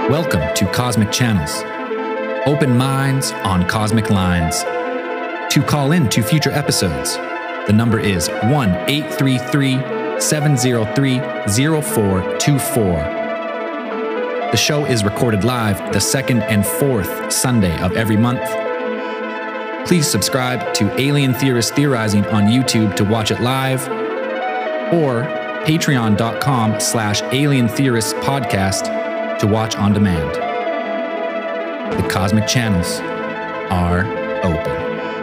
Welcome to Cosmic Channels. Open minds on cosmic lines. To call in to future episodes, the number is 1-833-703-0424. The show is recorded live the second and fourth Sunday of every month. Please subscribe to Alien Theorist Theorizing on YouTube to watch it live, or patreon.com/Alien Theorists Podcast to watch on demand. The cosmic channels are open.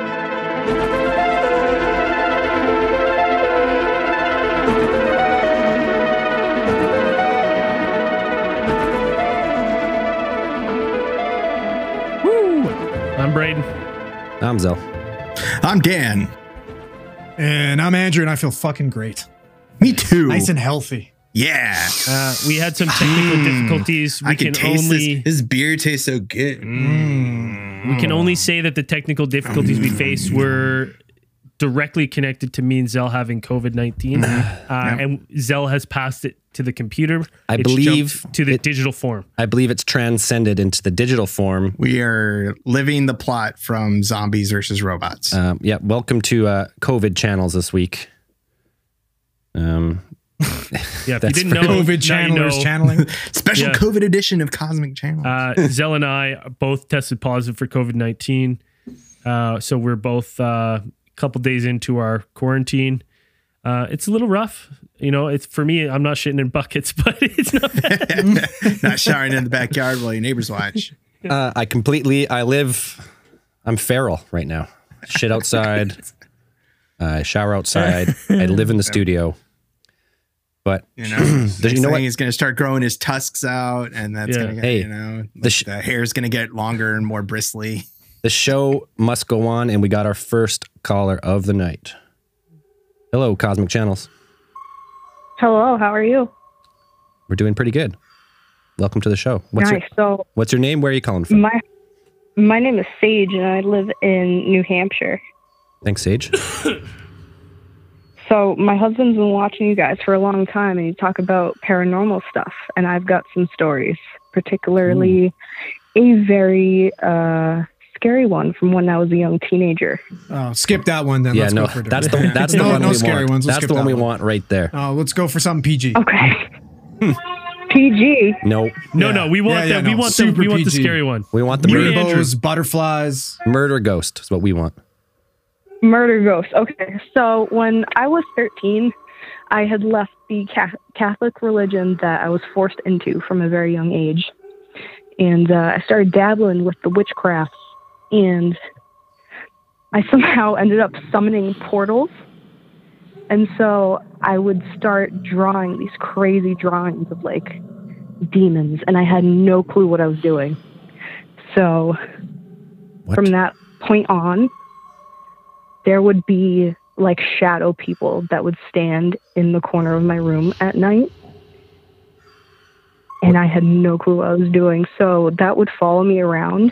Woo! I'm Braden. I'm Zell. I'm Dan. And I'm Andrew, and I feel fucking great. Me too. Nice and healthy. Yeah. We had some technical difficulties. I can taste this. His beer tastes so good. We can only say that the technical difficulties we faced were directly connected to me and Zell having COVID-19. And Zell has passed it to the computer. I believe jumped to the digital form. I believe it's transcended into the digital form. We are living the plot from Zombies versus Robots. Yeah, welcome to COVID channels this week. Yeah, if you didn't know, COVID channelers channeling. Special COVID edition of Cosmic Channels. Zell and I both tested positive for COVID-19. So we're both a couple days into our quarantine. It's a little rough. You know, it's for me, I'm not shitting in buckets, but it's not bad. Not showering in the backyard while your neighbors watch. I'm feral right now. Shit outside. I shower outside. I live in the studio. But you know what? He's going to start growing his tusks out, and that's going to get, the hair is going to get longer and more bristly. The show must go on, and we got our first caller of the night. Hello, Cosmic Channels. Hello, how are you? We're doing pretty good. Welcome to the show. What's your name? Where are you calling from? My name is Sage, and I live in New Hampshire. Thanks, Sage. So my husband's been watching you guys for a long time, and you talk about paranormal stuff, and I've got some stories, particularly a very scary one from when I was a young teenager. Oh, skip that one then. Yeah, Let's go for that's the one we scary want. ones. That's the one we want right there. Oh, let's go for something PG. Okay. PG. No. We want that. We want the scary one. We want the rainbows, butterflies, murder ghost is what we want. Murder ghost. Okay. So when I was 13, I had left the Catholic religion that I was forced into from a very young age. And I started dabbling with the witchcraft. And I somehow ended up summoning portals. And so I would start drawing these crazy drawings of like demons. And I had no clue what I was doing. So from that point on, there would be like shadow people that would stand in the corner of my room at night. And I had no clue what I was doing. So that would follow me around.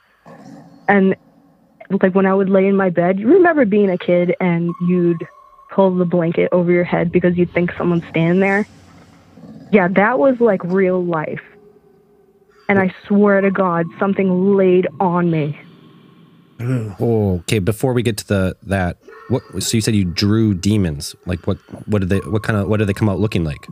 And like when I would lay in my bed, you remember being a kid and you'd pull the blanket over your head because you'd think someone's standing there? Yeah, that was like real life. And I swear to God, something laid on me. Oh, okay. Before we get to that, so you said you drew demons. Like what did they come out looking like?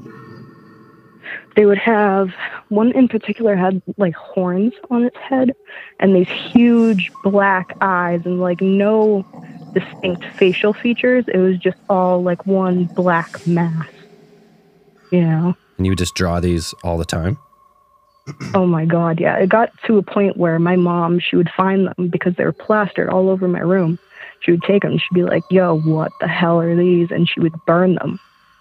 They would have, one in particular had like horns on its head and these huge black eyes and like no distinct facial features. It was just all like one black mass, you know? And you would just draw these all the time? Oh my God, yeah. It got to a point where my mom, she would find them because they were plastered all over my room. She would take them. She'd be like, yo, what the hell are these? And she would burn them.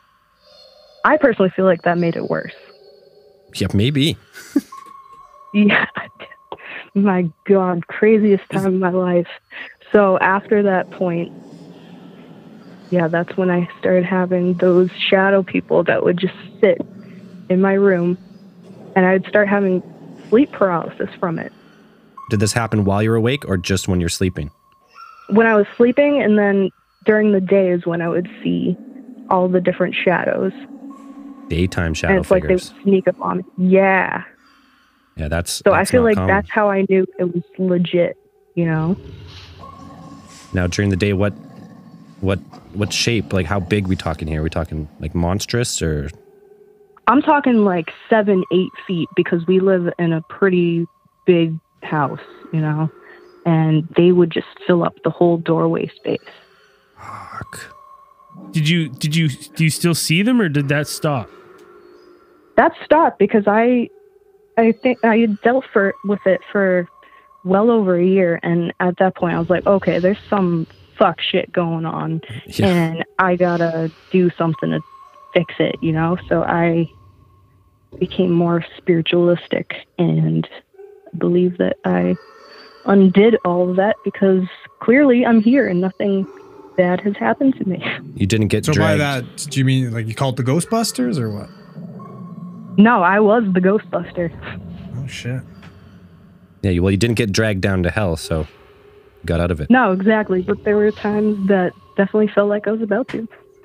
I personally feel like that made it worse. Yeah, maybe. Yeah. My God, craziest time of my life. So after that point, yeah, that's when I started having those shadow people that would just sit in my room. And I would start having sleep paralysis from it. Did this happen while you're awake or just when you're sleeping? When I was sleeping, and then during the day is when I would see all the different shadows. Daytime shadow and it's figures. Like they would sneak up on me. Yeah. Yeah, that's I feel like common. that's how I knew it was legit, you know? Now, during the day, what shape, like how big we talking here? Are we talking like monstrous or? I'm talking like 7-8 feet because we live in a pretty big house, you know, and they would just fill up the whole doorway space. Fuck. Do you still see them, or did that stop? That stopped because I think I had dealt with it for well over a year, and at that point I was like, okay, there's some fuck shit going on, and I gotta do something to fix it, you know? So I became more spiritualistic, and I believe that I undid all of that because clearly I'm here and nothing bad has happened to me. You didn't get so dragged. by that, do you mean like you called the Ghostbusters or what? No, I was the Ghostbuster. Oh shit. Yeah, well, you didn't get dragged down to hell, so you got out of it. No, exactly. But there were times that definitely felt like I was about to.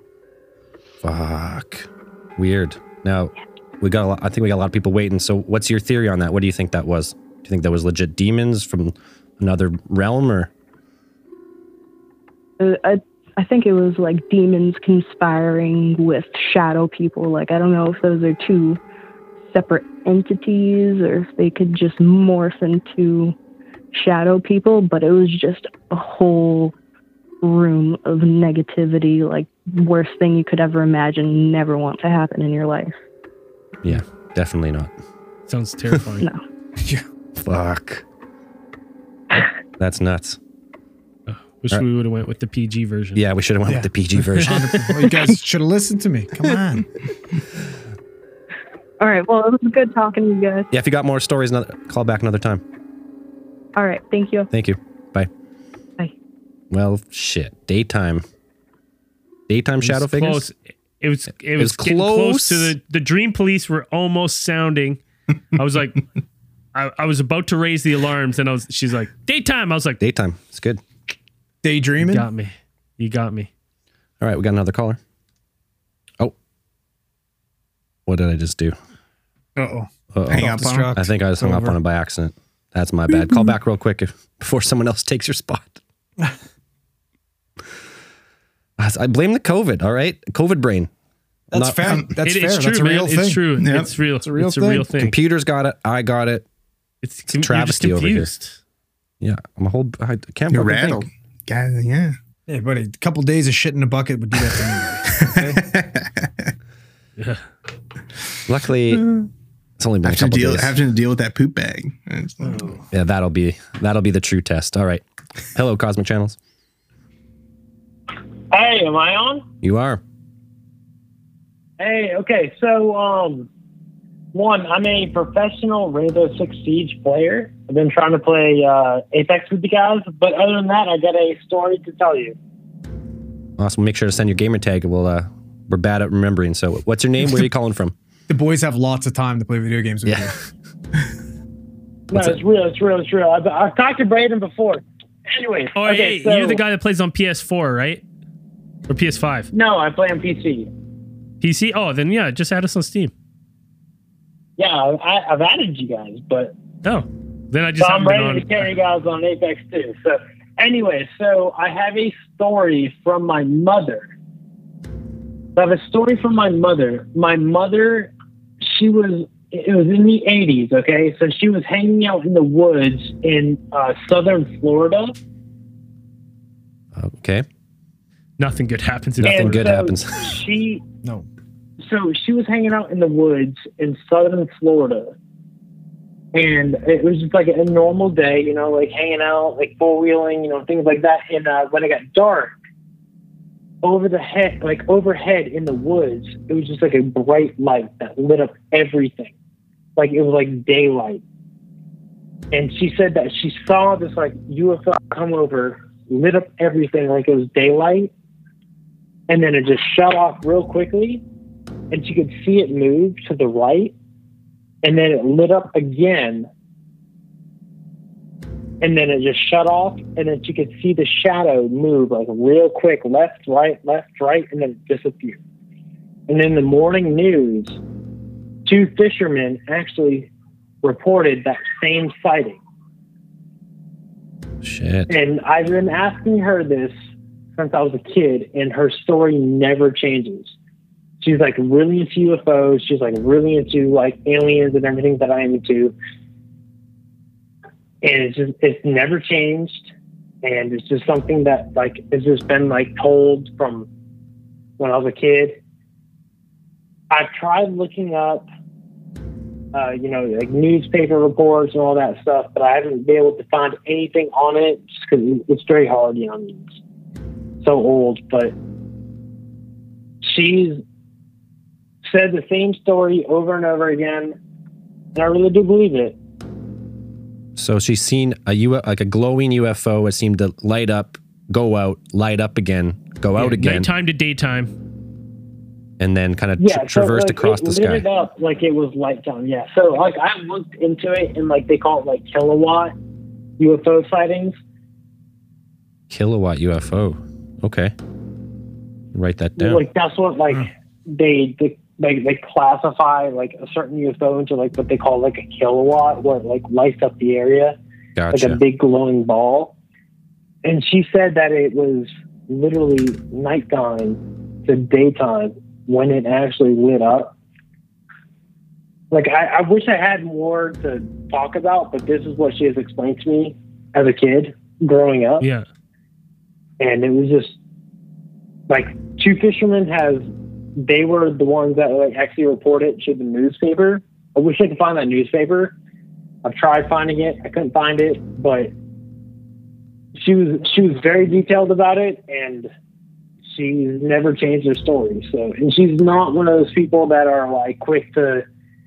Fuck. Weird. Now, I think we got a lot of people waiting. So what's your theory on that? What do you think that was? Do you think that was legit demons from another realm, or? I think it was like demons conspiring with shadow people. Like, I don't know if those are two separate entities or if they could just morph into shadow people, but it was just a whole room of negativity, like worst thing you could ever imagine, never want to happen in your life. Yeah, definitely not. Sounds terrifying. No. Yeah. Fuck. That's nuts. Wish we would have went with the PG version. Yeah, we should have went with the PG version. Well, you guys should have listened to me. Come on. All right. Well, it was good talking to you guys. Yeah, if you got more stories, call back another time. All right. Thank you. Thank you. Bye. Bye. Well, shit. Daytime shadow figures? Close. It was getting close to the Dream Police were almost sounding. I was like, I was about to raise the alarms, and she's like, daytime. I was like, daytime. It's good. Daydreaming? You got me. All right, we got another caller. Oh. What did I just do? Uh-oh. Hang up on him? I think I just hung up on him by accident. That's my bad. Call back real quick before someone else takes your spot. I blame the COVID, all right? COVID brain. That's fair. That's fair. It's true, That's a real thing. It's true. Yep. It's real. It's a real thing. Computer's got it. I got it. It's travesty over here. Yeah, I can't You're fucking rattled. think. God, yeah. Hey, buddy, a couple days of shit in a bucket would do that to anybody. Okay? Luckily, it's only been a couple days. Having to deal with that poop bag. Yeah, that'll be the true test. All right. Hello, Cosmic Channels. Hey, am I on? You are. Hey, okay. So, one, I'm a professional Rainbow Six Siege player. I've been trying to play Apex with you guys, but other than that, I got a story to tell you. Awesome. Make sure to send your gamer tag. We're bad at remembering. So, what's your name? Where are you calling from? The boys have lots of time to play video games with you. No, it's real. I've talked to Braden before. Anyway. Oh, okay, hey, you're the guy that plays on PS4, right? Or PS5? No, I play on PC. PC? Oh, then yeah, just add us on Steam. Yeah, I've added you guys, but... Oh, then I just I'm ready to carry you guys on Apex too. So anyway, I have a story from my mother. My mother, it was in the 80s, okay? So she was hanging out in the woods in southern Florida. Okay. Nothing good happens. Nothing good happens. So she was hanging out in the woods in southern Florida. And it was just like a normal day, you know, like hanging out, like four-wheeling, you know, things like that. And when it got dark, overhead in the woods, it was just like a bright light that lit up everything. Like it was like daylight. And she said that she saw this like UFO come over, lit up everything like it was daylight. And then it just shut off real quickly. And she could see it move to the right. And then it lit up again. And then it just shut off. And then she could see the shadow move like real quick, left, right, and then it disappeared. And in the morning news, two fishermen actually reported that same sighting. Shit. And I've been asking her this since I was a kid, and her story never changes. She's like really into UFOs. She's like really into like aliens and everything that I am into. And it's never changed. And it's just something that like has just been like told from when I was a kid. I've tried looking up, like newspaper reports and all that stuff, but I haven't been able to find anything on it just because it's very hard, it's so old. But she's said the same story over and over again, and I really do believe it. So she's seen like a glowing UFO. It seemed to light up, go out, light up again, go out again. Nighttime to daytime. And then kind of traversed across the sky. It up like it was nighttime, yeah. So like I looked into it, and like they call it like kilowatt UFO sightings. Kilowatt UFO. Okay. Write that down. Like that's what like they classify like a certain UFO into like what they call like a kilowatt, where it like lights up the area. Gotcha. Like a big glowing ball. And she said that it was literally nighttime to daytime when it actually lit up. Like I wish I had more to talk about, but this is what she has explained to me as a kid growing up. Yeah. And it was just like two fishermen they were the ones that like actually reported to the newspaper. I wish I could find that newspaper. I've tried finding it. I couldn't find it, but she was very detailed about it, and she's never changed her story. So, and she's not one of those people that are like quick to,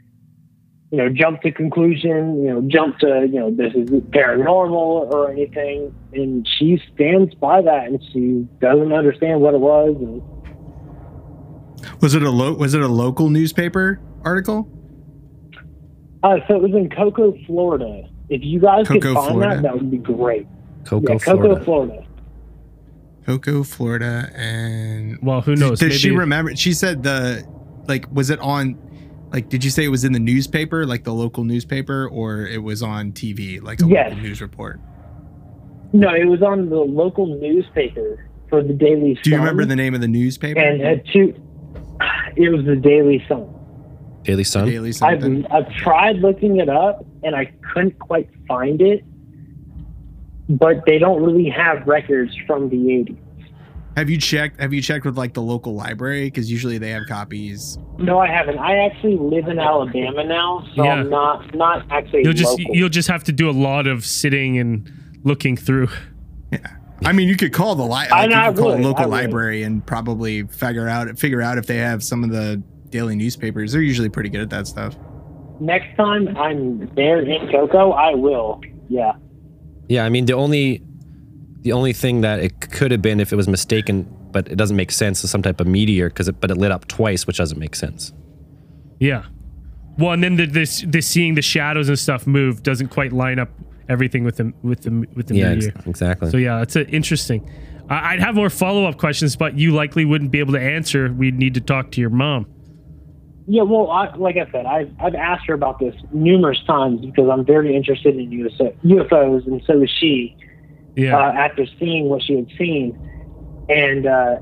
jump to conclusion, jump to, this is paranormal or anything. And she stands by that, and she doesn't understand what it was. And, was it a local newspaper article? So it was in Cocoa, Florida. If you guys could find that would be great. Cocoa, Florida. Cocoa, Florida, and well, who knows? Does she remember? She said was it on? Like, did you say it was in the newspaper, like the local newspaper, or it was on TV, like a local news report? No, it was on the local newspaper for the Daily Sun. Do you remember the name of the newspaper? And it was the Daily Sun. Daily Sun? Daily Sun. I've tried looking it up, and I couldn't quite find it. But they don't really have records from the 80s. Have you checked with like the local library? Because usually they have copies. No, I haven't. I actually live in Alabama now, so I'm not actually local. You'll just have to do a lot of sitting and looking through. Yeah, I mean, you could call the local library and probably figure out if they have some of the daily newspapers. They're usually pretty good at that stuff. Next time I'm there in Cocoa, I will. Yeah. Yeah, I mean, the only thing that it could have been if it was mistaken, but it doesn't make sense, is some type of meteor, but it lit up twice, which doesn't make sense. Yeah. Well, and then this seeing the shadows and stuff move doesn't quite line up everything with the meteor. Exactly. So yeah, it's interesting. I'd have more follow-up questions, but you likely wouldn't be able to answer. We'd need to talk to your mom. Yeah, well, like I said, I've asked her about this numerous times because I'm very interested in UFOs, and so is she. Yeah. After seeing what she had seen, and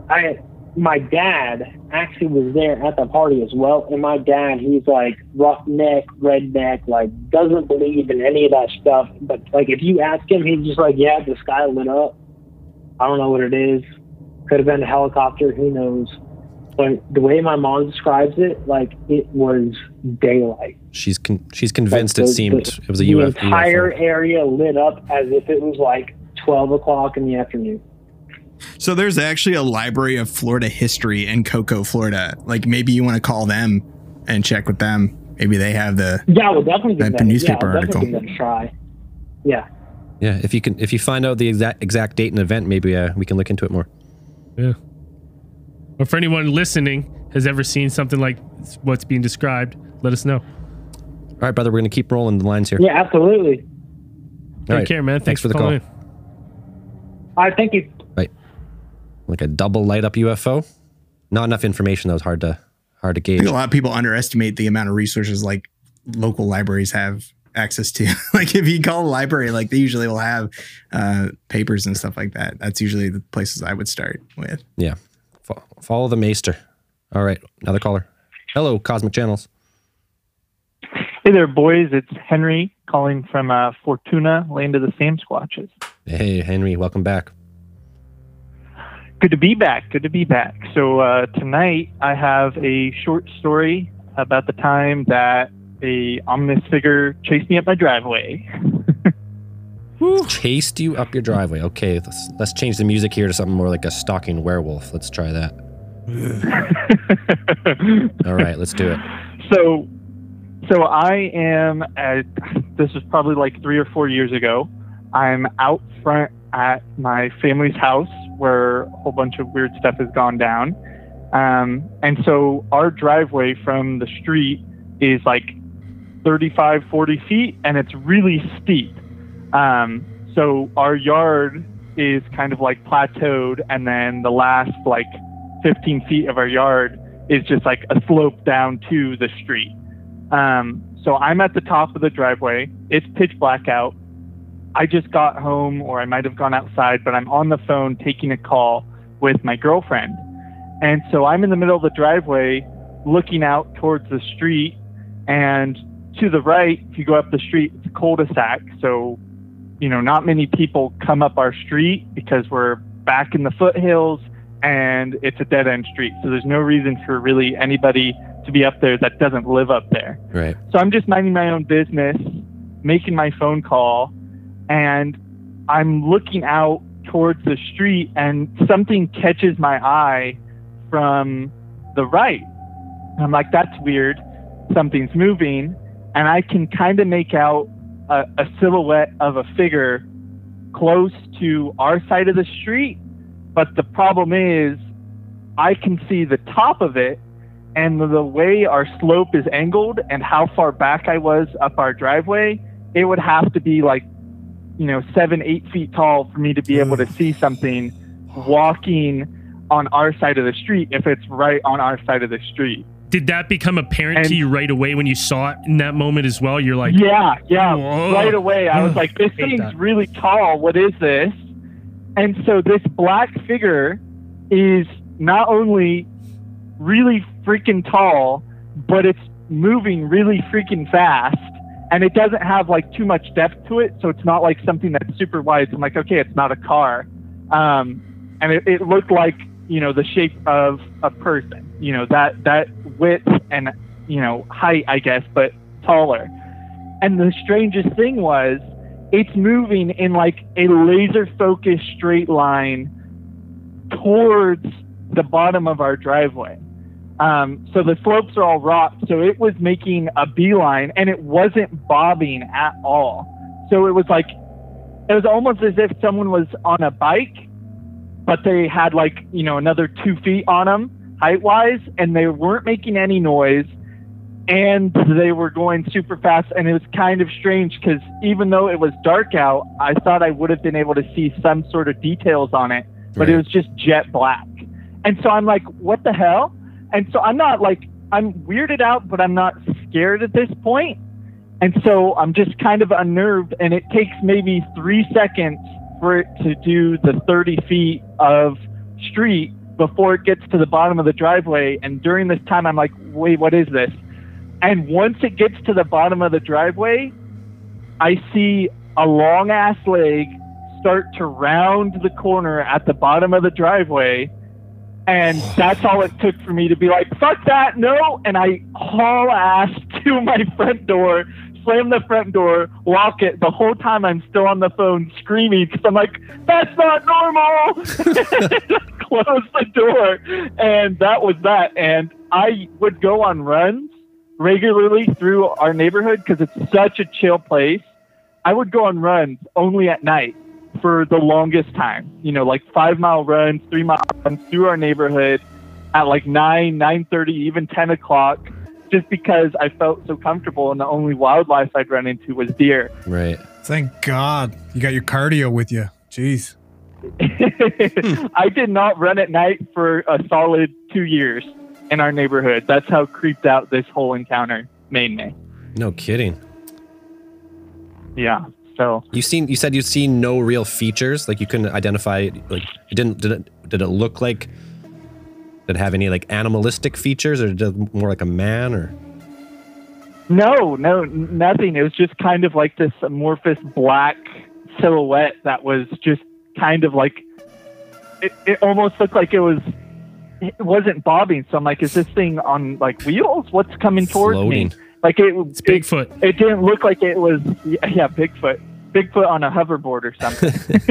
my dad actually was there at the party as well. And my dad, he's like roughneck, redneck, like doesn't believe in any of that stuff. But like if you ask him, he's just like, yeah, the sky lit up. I don't know what it is. Could have been a helicopter. Who knows? But the way my mom describes it, like it was daylight. She's convinced it was a UFO. The entire area lit up as if it was like 12 o'clock in the afternoon. So there's actually a library of Florida history in Cocoa, Florida. Like maybe you want to call them and check with them. Maybe they have the we'll definitely give that newspaper article. Give that a try. Yeah. Yeah. If you find out the exact date and event, maybe we can look into it more. Yeah. Or for anyone listening has ever seen something like what's being described, let us know. All right, brother, we're going to keep rolling the lines here. Yeah, absolutely. Take care, man. Thanks for the call. All right, thank you. Right. Like a double light up UFO? Not enough information that was hard to gauge. I think a lot of people underestimate the amount of resources like local libraries have access to. Like if you call the library, like they usually will have papers and stuff like that. That's usually the places I would start with. Yeah. Follow the maester. All right. Another caller. Hello, Cosmic Channels. Hey there, boys. It's Henry calling from Fortuna, land of the Sam Squatches. Hey, Henry. Welcome back. Good to be back. Good to be back. So tonight I have a short story about the time that a ominous figure chased me up my driveway. Chased you up your driveway. Okay, let's change the music here to something more like a stalking werewolf. Let's try that. All right, let's do it. So I am this was probably like 3 or 4 years ago. I'm out front at my family's house where a whole bunch of weird stuff has gone down. And so our driveway from the street is like 35, 40 feet, and it's really steep. So our yard is kind of like plateaued, and then the last like 15 feet of our yard is just like a slope down to the street. So I'm at the top of the driveway. It's pitch black out. I just got home, or I might have gone outside, but I'm on the phone taking a call with my girlfriend. And so I'm in the middle of the driveway looking out towards the street, and to the right, if you go up the street, it's a cul-de-sac. So, you know, not many people come up our street because we're back in the foothills and it's a dead-end street. So there's no reason for really anybody to be up there that doesn't live up there. Right. So I'm just minding my own business, making my phone call, and I'm looking out towards the street, and something catches my eye from the right. I'm like, that's weird. Something's moving. And I can kind of make out a silhouette of a figure close to our side of the street. But the problem is I can see the top of it, and the way our slope is angled and how far back I was up our driveway, it would have to be like, 7-8 feet tall for me to be able to see something walking on our side of the street if it's right on our side of the street. Did that become apparent to you right away when you saw it in that moment as well? You're like, yeah, whoa. Right away. I was like, this thing's really tall. What is this? And so this black figure is not only really freaking tall, but it's moving really freaking fast. And it doesn't have like too much depth to it. So it's not like something that's super wide. So I'm like, okay, it's not a car. And it looked like, the shape of a person, that width and, height, I guess, but taller. And the strangest thing was it's moving in like a laser focused straight line towards the bottom of our driveway. So the slopes are all rock. So it was making a beeline, and it wasn't bobbing at all. So it was almost as if someone was on a bike, but they had like, another 2 feet on them height wise, and they weren't making any noise, and they were going super fast. And it was kind of strange because even though it was dark out, I thought I would have been able to see some sort of details on it, but It was just jet black. And so I'm like, what the hell? And so I'm weirded out, but I'm not scared at this point. And so I'm just kind of unnerved, and it takes maybe 3 seconds for it to do the 30 feet of street before it gets to the bottom of the driveway. And during this time, I'm like, wait, what is this? And once it gets to the bottom of the driveway, I see a long ass leg start to round the corner at the bottom of the driveway. And that's all it took for me to be like, fuck that, no. And I haul ass to my front door, slam the front door, lock it. The whole time I'm still on the phone screaming because I'm like, that's not normal. Close the door. And that was that. And I would go on runs regularly through our neighborhood because it's such a chill place. I would go on runs only at night for the longest time, like 5-mile runs, 3-mile runs through our neighborhood at like 9:30, even 10 o'clock, just because I felt so comfortable, and the only wildlife I'd run into was deer. Right. Thank God you got your cardio with you. Jeez. I did not run at night for a solid 2 years in our neighborhood. That's how creeped out this whole encounter made me. No kidding. Yeah. So you said you've seen no real features, like you couldn't identify, like it did it look like, did it have any like animalistic features, or did it look more like a man, or? No, nothing. It was just kind of like this amorphous black silhouette that was just kind of like, it almost looked like it wasn't bobbing. So I'm like, is this thing on like wheels? What's coming towards Floating. me? Like It's Bigfoot. It didn't look like it was, yeah, Bigfoot. Bigfoot on a hoverboard or something.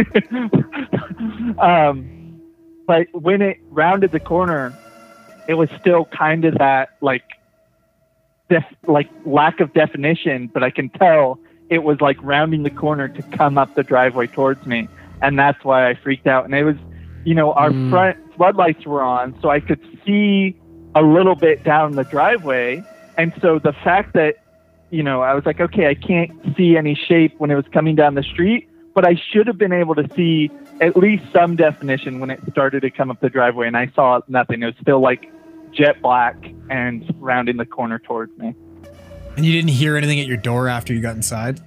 But when it rounded the corner, it was still kind of that like lack of definition, but I can tell it was like rounding the corner to come up the driveway towards me. And that's why I freaked out. And it was, our front floodlights were on, so I could see a little bit down the driveway. And so the fact that, I was like, okay, I can't see any shape when it was coming down the street, but I should have been able to see at least some definition when it started to come up the driveway, and I saw nothing. It was still like jet black and rounding the corner towards me. And you didn't hear anything at your door after you got inside?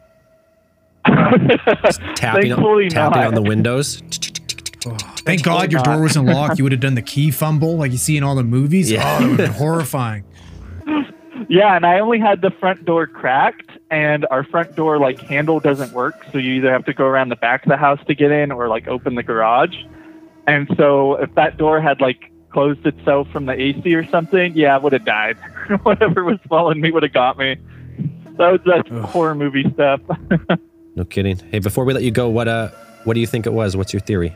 tapping on the windows. Oh, thank God your door wasn't locked. You would have done the key fumble like you see in all the movies. Yeah. Oh, it would have been horrifying. Yeah, and I only had the front door cracked, and our front door like handle doesn't work, so you either have to go around the back of the house to get in or like open the garage. And so if that door had like closed itself from the AC or something, yeah, I would have died. Whatever was following me would have got me. That's horror movie stuff. No kidding. Hey, before we let you go, what do you think it was? What's your theory?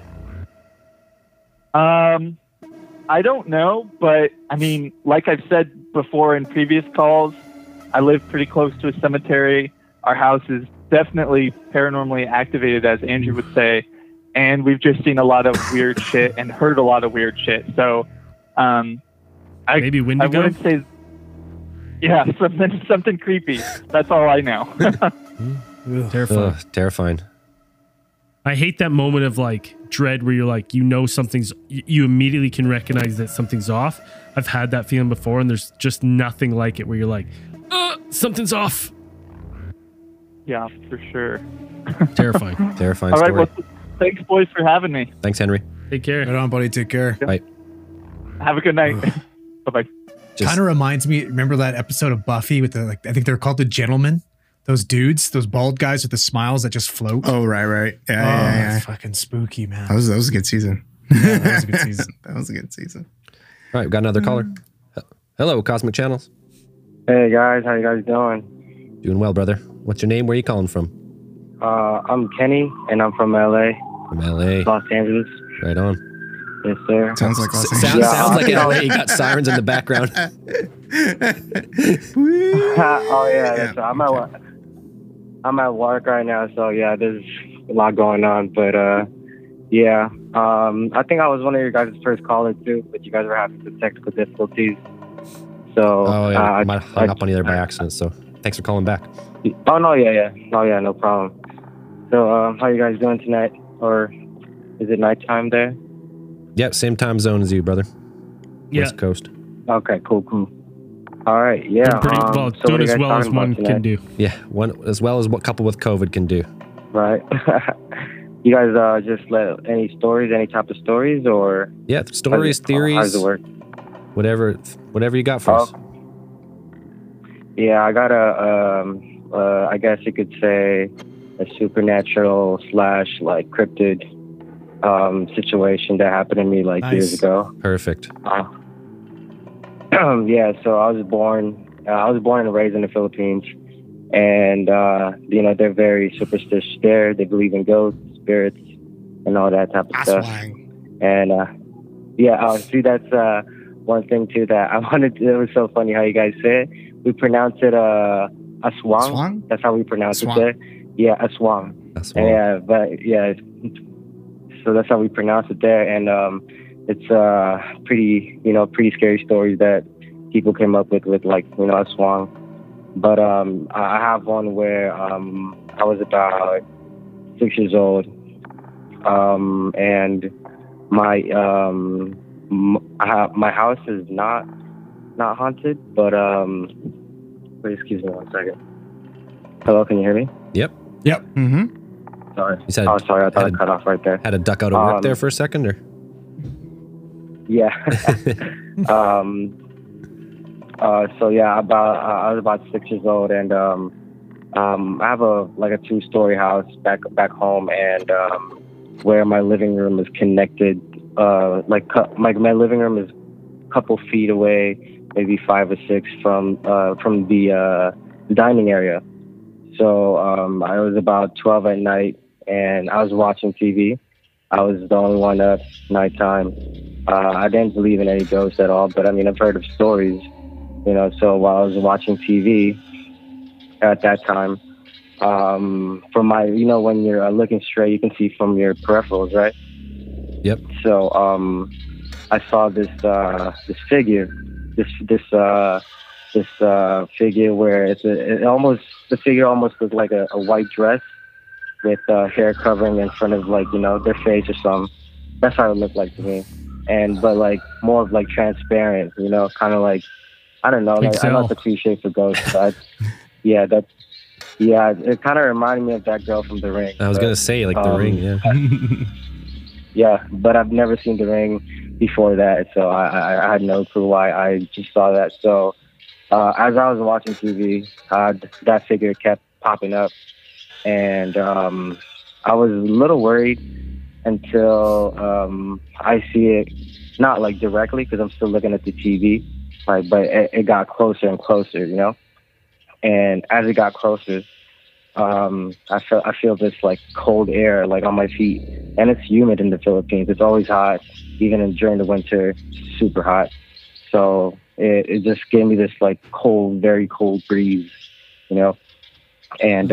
I don't know, but I mean, like I've said before in previous calls, I live pretty close to a cemetery. Our house is definitely paranormally activated, as Andrew would say, and we've just seen a lot of weird shit and heard a lot of weird shit. So, maybe Wendigo? I wouldn't say, yeah, something creepy. That's all I know. Terrifying. Terrifying. I hate that moment of like dread where you're like, something's, you immediately can recognize that something's off. I've had that feeling before, and there's just nothing like it where you're like, something's off. Yeah, for sure. Terrifying. Terrifying all right, story. well, thanks, boys, for having me. Thanks, Henry. Take care. Right on, buddy. Take care. Bye. Have a good night. Bye-bye. Kind of reminds me, remember that episode of Buffy with the, like, I think they're called the Gentlemen? Those dudes, those bald guys with the smiles that just float. Oh, right. Yeah. That's fucking spooky, man. That was a good season. Yeah, that was a good season. That was a good season. All right, we've got another caller. Hello, Cosmic Channels. Hey, guys. How you guys doing? Doing well, brother. What's your name? Where are you calling from? I'm Kenny, and I'm from LA. From LA. Los Angeles. Right on. Yes, sir. Sounds like Los Angeles. Sounds like LA. You got sirens in the background. Oh, yeah. That's right. I'm at work right now, so yeah, there's a lot going on. But yeah, I think I was one of your guys' first callers too, but you guys were having some technical difficulties. So I might have hung up on you there by accident. So thanks for calling back. Oh no, yeah, no problem. So how you guys doing tonight? Or is it nighttime there? Yeah, same time zone as you, brother. Yeah. West Coast. Okay, cool. All right, yeah. Doing pretty well, so doing what are as you guys well as talking about one tonight? can do. Yeah, one as well as what couple with COVID can do. Right. You guys just let any stories, any type of stories, or Yeah, stories, theories. How does it work? Whatever you got for us. Yeah, I got I guess you could say a supernatural / like cryptid situation that happened to me like years ago. Perfect. Yeah, so I was born and raised in the Philippines, and they're very superstitious there. They believe in ghosts, spirits, and all that type of stuff. And see, that's one thing too that I wanted to. It was so funny how you guys say it. We pronounce it aswang. That's how we pronounce it there. Yeah, aswang. Yeah, but yeah, so that's how we pronounce it there, and it's pretty scary stories that people came up with like aswang. But I have one where I was about 6 years old, and my house is not haunted, but wait, excuse me one second. Hello, can you hear me? Yep. Yep. Mm-hmm. Sorry. You said, oh, sorry. I thought I cut off right there. Had to duck out of work there for a second, or? Yeah. So yeah, I was about 6 years old, and I have a 2-story house back home, and where my living room is connected, my living room is a couple feet away, maybe 5 or 6 from the dining area. So I was about 12 at night, and I was watching TV. I was the only one up nighttime. I didn't believe in any ghosts at all, but I mean, I've heard of stories, you know. So while I was watching TV at that time, from my, you know, when you're looking straight, you can see from your peripherals, right? Yep. So I saw this figure, this figure where the figure almost looked like a white dress with hair covering in front of, like, you know, their face or something. That's how it looked like to me. But like more of like transparent, you know, kind of like, I don't know, like, I know it's a cliche for ghosts, but it kind of reminded me of that girl from The Ring. I was gonna say, like, The Ring, yeah. Yeah, but I've never seen The Ring before that, so I had no clue why. I just saw that. So as I was watching TV, that figure kept popping up, and I was a little worried until I see it, not like directly, because I'm still looking at the TV, like, but it got closer and closer, you know. And as it got closer, I feel this like cold air like on my feet, and it's humid in the Philippines. It's always hot, even during the winter, super hot. So it just gave me this like cold, very cold breeze, you know. And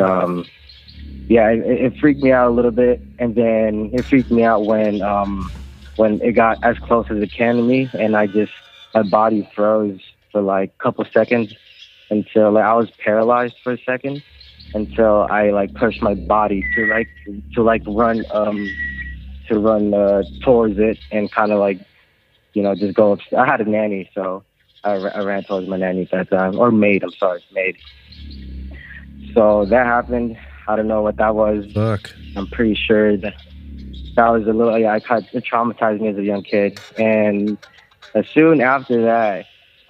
it freaked me out a little bit, and then it freaked me out when it got as close as it can to me, and my body froze for like a couple seconds until I was paralyzed for a second, until I like pushed my body to run towards it and kind of like, you know, just go. I had a nanny, so I ran towards my nanny at that time, or maid. I'm sorry, maid. So that happened. I don't know what that was. Fuck. I'm pretty sure that was a little. Yeah, it traumatized me as a young kid, and soon after that,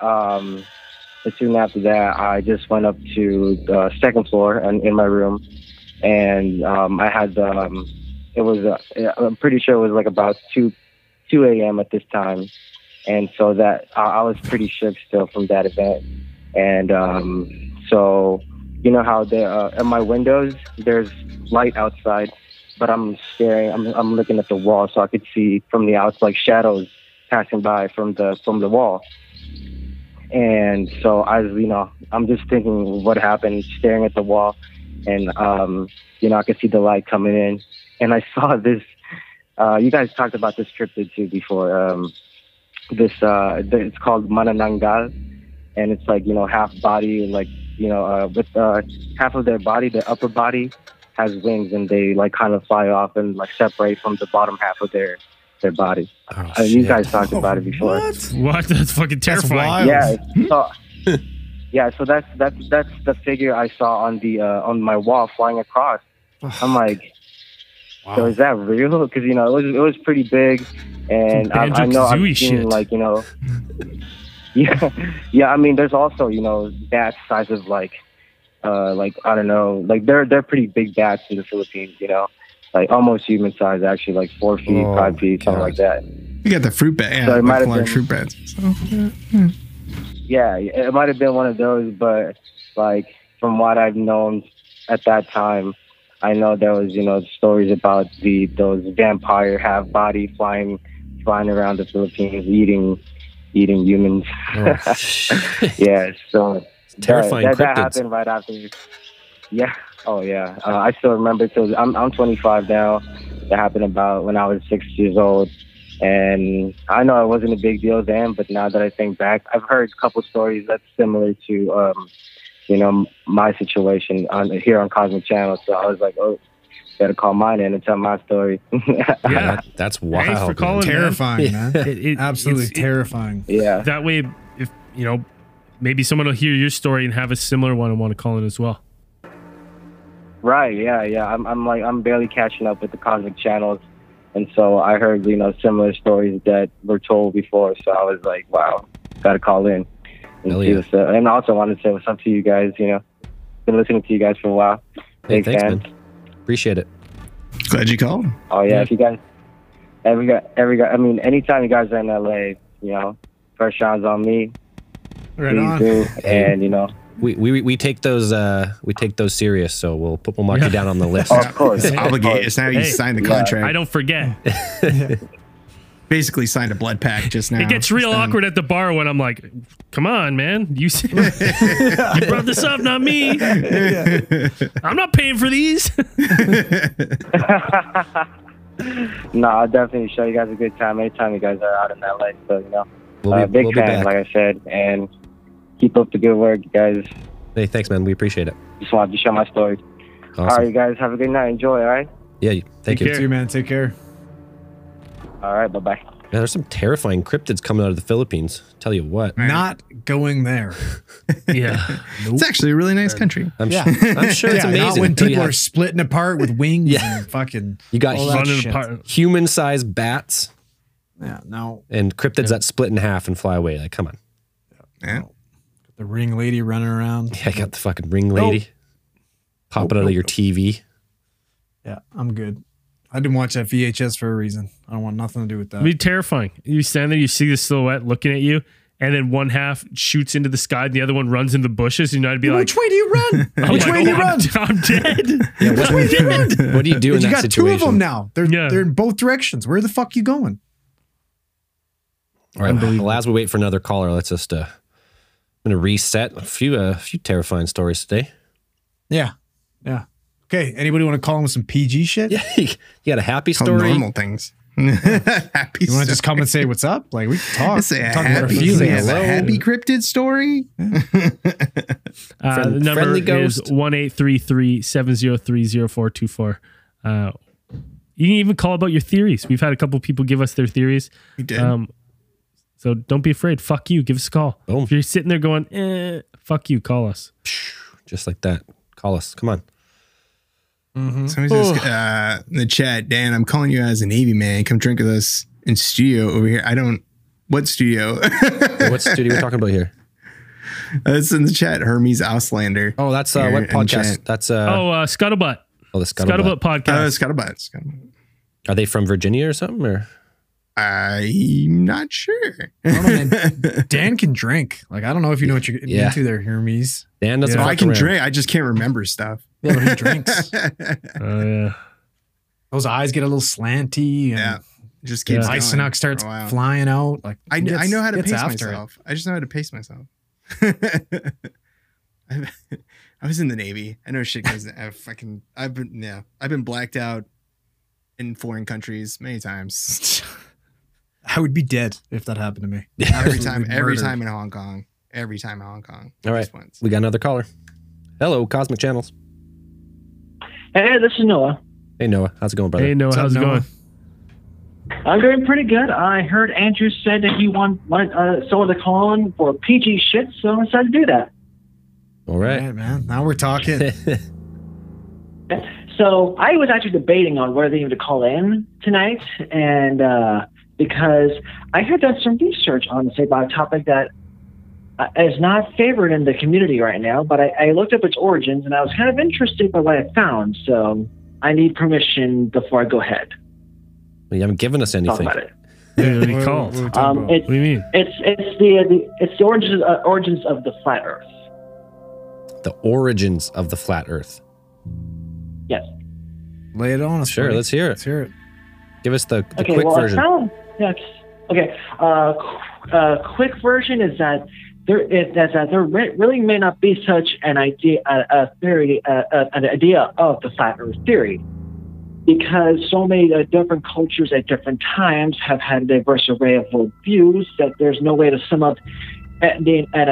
I just went up to the second floor in my room, and I had I'm pretty sure it was like about 2 a.m. at this time, and so that I was pretty shook still from that event, and so you know how at my windows there's light outside, but I'm looking at the wall, so I could see from the outside like shadows passing by from the wall. And so I'm just thinking what happened, staring at the wall, and I could see the light coming in, and I saw this. You guys talked about this cryptid too before. It's called Manananggal, and it's like, you know, half body, like, you know, with half of their body, the upper body has wings, and they like kind of fly off and like separate from the bottom half of their body. Oh, you guys talked about it before. What? That's fucking terrifying. So that's the figure I saw on my wall flying across. I'm like, wow. So is that real? Because, you know, it was pretty big, and I know I've seen shit. Like, you know, yeah. I mean, there's also, you know, bats size of like I don't know, like they're pretty big bats in the Philippines, you know. Like almost human size, actually, like 4 feet, 5 feet, something like that. You got the fruit bat, yeah, so it might have large been, fruit bats. So, yeah, it might have been one of those, but like from what I've known at that time, I know there was, you know, stories about those vampire half body flying around the Philippines, eating humans. Oh, yeah, so terrifying. That happened right after. Yeah. Oh yeah, I still remember. So I'm 25 now. That happened about when I was 6 years old, and I know it wasn't a big deal then, but now that I think back, I've heard a couple stories that's similar to, you know, my situation here on Cosmic Channel. So I was like, oh, gotta call mine in and tell my story. Yeah, that's wild. Thanks for calling, terrifying, man. Absolutely terrifying. Yeah. That way, if you know, maybe someone will hear your story and have a similar one and want to call in as well. Right, yeah. I'm barely catching up with the cosmic channels, and so I heard similar stories that were told before. So I was like, wow, gotta call in. And I also wanted to say what's up to you guys. Been listening to you guys for a while. Hey, thanks, man. Appreciate it. Glad you called. Oh yeah, if you guys anytime you guys are in LA, first shot's on me. Right on. Do. And we take those serious, so we'll mark you down on the list. Of course. It's obligated. It's now you signed the contract. I don't forget. Basically signed a blood pack just now. It gets real awkward at the bar when I'm like, come on, man. You brought this up, not me. I'm not paying for these. No, I'll definitely show you guys a good time anytime you guys are out in LA. So, we'll big fan, like I said, and keep up the good work, you guys. Hey, thanks, man. We appreciate it. Just wanted to share my story. Awesome. All right, you guys have a good night. Enjoy, all right? Yeah, thank you. You too, man. Take care. All right, bye-bye. Yeah, there's some terrifying cryptids coming out of the Philippines. Tell you what. Not going there. Yeah. Nope. It's actually a really nice country. I'm sure it's amazing. Not when people are splitting apart with wings and fucking. You got human-sized bats. Yeah, no. And cryptids that split in half and fly away. Like, come on. Yeah. The ring lady running around. Yeah, I got the fucking ring lady. Popping out of your TV. Yeah, I'm good. I didn't watch that VHS for a reason. I don't want nothing to do with that. It'd be terrifying. You stand there, you see the silhouette looking at you, and then one half shoots into the sky, and the other one runs in the bushes, and I'd be like, which way do you run? Which way do you run? I'm dead. Yeah, what do you do in that situation? You got two of them now. They're in both directions. Where the fuck are you going? All right. Well, as we wait for another caller, let's just I'm gonna reset a few terrifying stories today. Yeah. Okay. Anybody want to call him with some PG shit? Yeah. You got a happy story? Normal things. Happy. You want to just come and say what's up? Like we can talk. Let's say a happy cryptid story. The number is 1-833-703-0424. You can even call about your theories. We've had a couple people give us their theories. We did. So don't be afraid. Fuck you. Give us a call. Boom. If you're sitting there going, fuck you, call us. Just like that. Call us. Come on. Mm-hmm. Somebody says in the chat, Dan, I'm calling you as a Navy man. Come drink with us in studio over here. What studio? What studio are we talking about here? It's in the chat. Hermes Auslander. Oh, that's what podcast? That's Scuttlebutt. Oh, the Scuttlebutt podcast. Scuttlebutt. Are they from Virginia or something? Or I'm not sure. I don't know, man. Dan can drink. Like, I don't know if you know what you're getting into there, Hermes. Dan doesn't. I can drink. I just can't remember stuff. Yeah, but he drinks. Yeah. Those eyes get a little slanty. And just keeps going. Isonox starts flying out. Like I know how to pace myself. I just know how to pace myself. I was in the Navy. I know shit goes. I've been blacked out in foreign countries many times. I would be dead if that happened to me. Every time in Hong Kong. All right. We got another caller. Hello, Cosmic Channels. Hey, this is Noah. Hey, Noah. How's it going, brother? Hey, Noah. How's it going? I'm doing pretty good. I heard Andrew said that he wanted someone to call in for PG shit, so I decided to do that. All right, man. Now we're talking. So I was actually debating on whether even to call in tonight, and because I had done some research on this about a topic that is not favored in the community right now, but I looked up its origins, and I was kind of interested by what I found, so I need permission before I go ahead. Well, you haven't given us anything. Talk about it. What do you call? What do you mean? It's the origins of the flat Earth. The origins of the flat Earth. Yes. Lay it on us. Sure, buddy. let's hear it. Let's hear it. Give us the quick version. Quick version is that there really may not be such an idea, an idea of the flat Earth theory, because so many different cultures at different times have had a diverse array of worldviews that there's no way to sum up a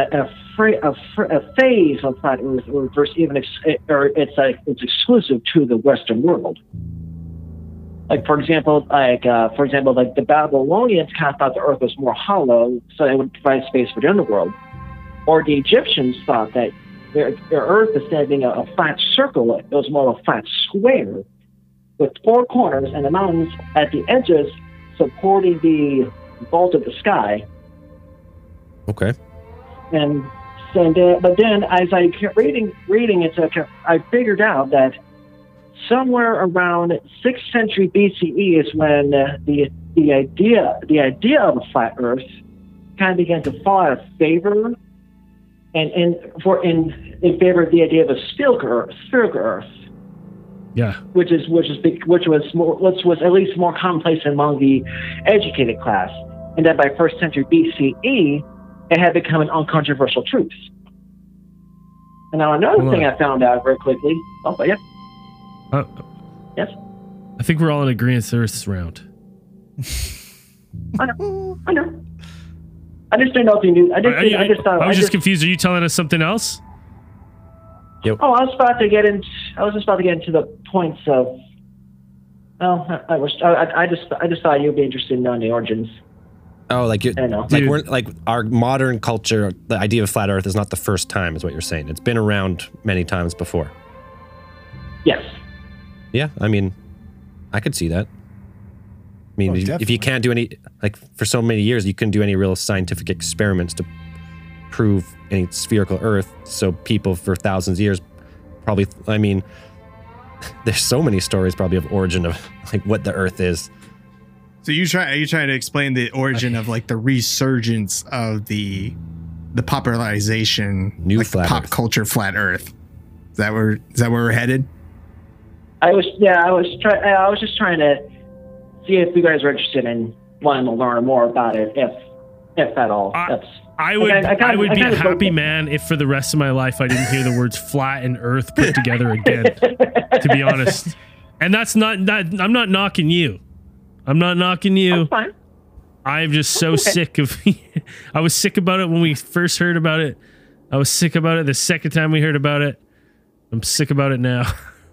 phase of flat Earth, or even it's exclusive to the Western world. Like for example, the Babylonians kind of thought the Earth was more hollow, so it would provide space for the underworld. Or the Egyptians thought that the Earth instead of being a flat circle, it was more of a flat square with 4 corners and the mountains at the edges supporting the vault of the sky. Okay. But then as I kept reading it, I figured out that somewhere around 6th century BCE is when the idea of a flat Earth kind of began to fall out of favor, and in favor of the idea of a spherical Earth. Yeah, which was at least more commonplace among the educated class, and that by 1st century BCE, it had become an uncontroversial truth. And now another thing I found out very quickly. Oh, but yeah. Yes. I think we're all in agreement the Earth's round. I know. I just didn't know if you knew. I was just confused. Are you telling us something else? Yep. Oh, I was just about to get into the points of. Oh, I just thought you'd be interested in knowing the origins. Oh, like our modern culture, the idea of flat Earth is not the first time, is what you're saying. It's been around many times before. Yes. Yeah, I mean, I could see that. I mean, if you can't do any, like, for so many years, you couldn't do any real scientific experiments to prove any spherical Earth. So people for thousands of years probably, I mean, there's so many stories probably of origin of like what the Earth is. So are you trying to explain the origin of like the resurgence of the popularization, new like flat pop Earth. Culture flat Earth? Is that where we're headed? I was just trying to see if you guys are interested in wanting to learn more about it, if at all. I would be a happy man if for the rest of my life I didn't hear the words flat and Earth put together again. To be honest, and that's not that. I'm not knocking you. I'm not knocking you. That's fine. I'm just so sick of. I was sick about it when we first heard about it. I was sick about it the second time we heard about it. I'm sick about it now.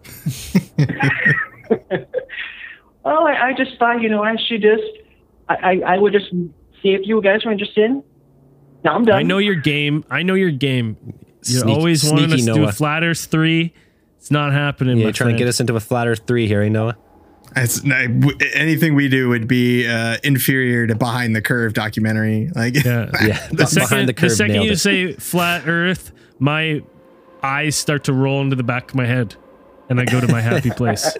Well, I just thought, I should just, I would just see if you guys were interested. Now I'm done. I know your game. You're always wanting us to do a Flat Earth 3. It's not happening. Yeah, you're trying to get us into a Flat Earth 3 here, Noah? Anything we do would be inferior to Behind the Curve documentary. Like, yeah. Behind the Curve. The second you say Flat Earth, my eyes start to roll into the back of my head, and I go to my happy place.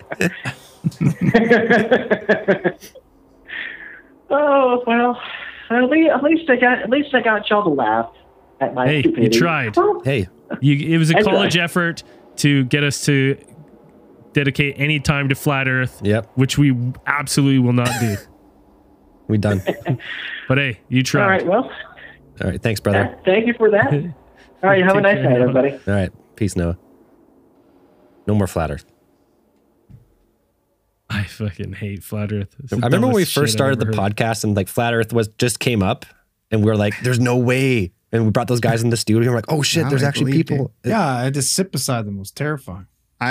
Oh well, at least I got y'all to laugh at my stupidity. You tried. Hey, it was a college effort to get us to dedicate any time to Flat Earth. Yep. Which we absolutely will not do. We done. But hey, you tried. All right. Well. All right. Thanks, brother. Thank you for that. All right. Have a nice night, everybody. All right. Peace, Noah. No more Flat Earth. I fucking hate Flat Earth. I remember when we first started the podcast and like Flat Earth just came up and we were like, there's no way. And we brought those guys in the studio and we're like, oh shit, there's actually people. Yeah, I had to sit beside them. It was terrifying.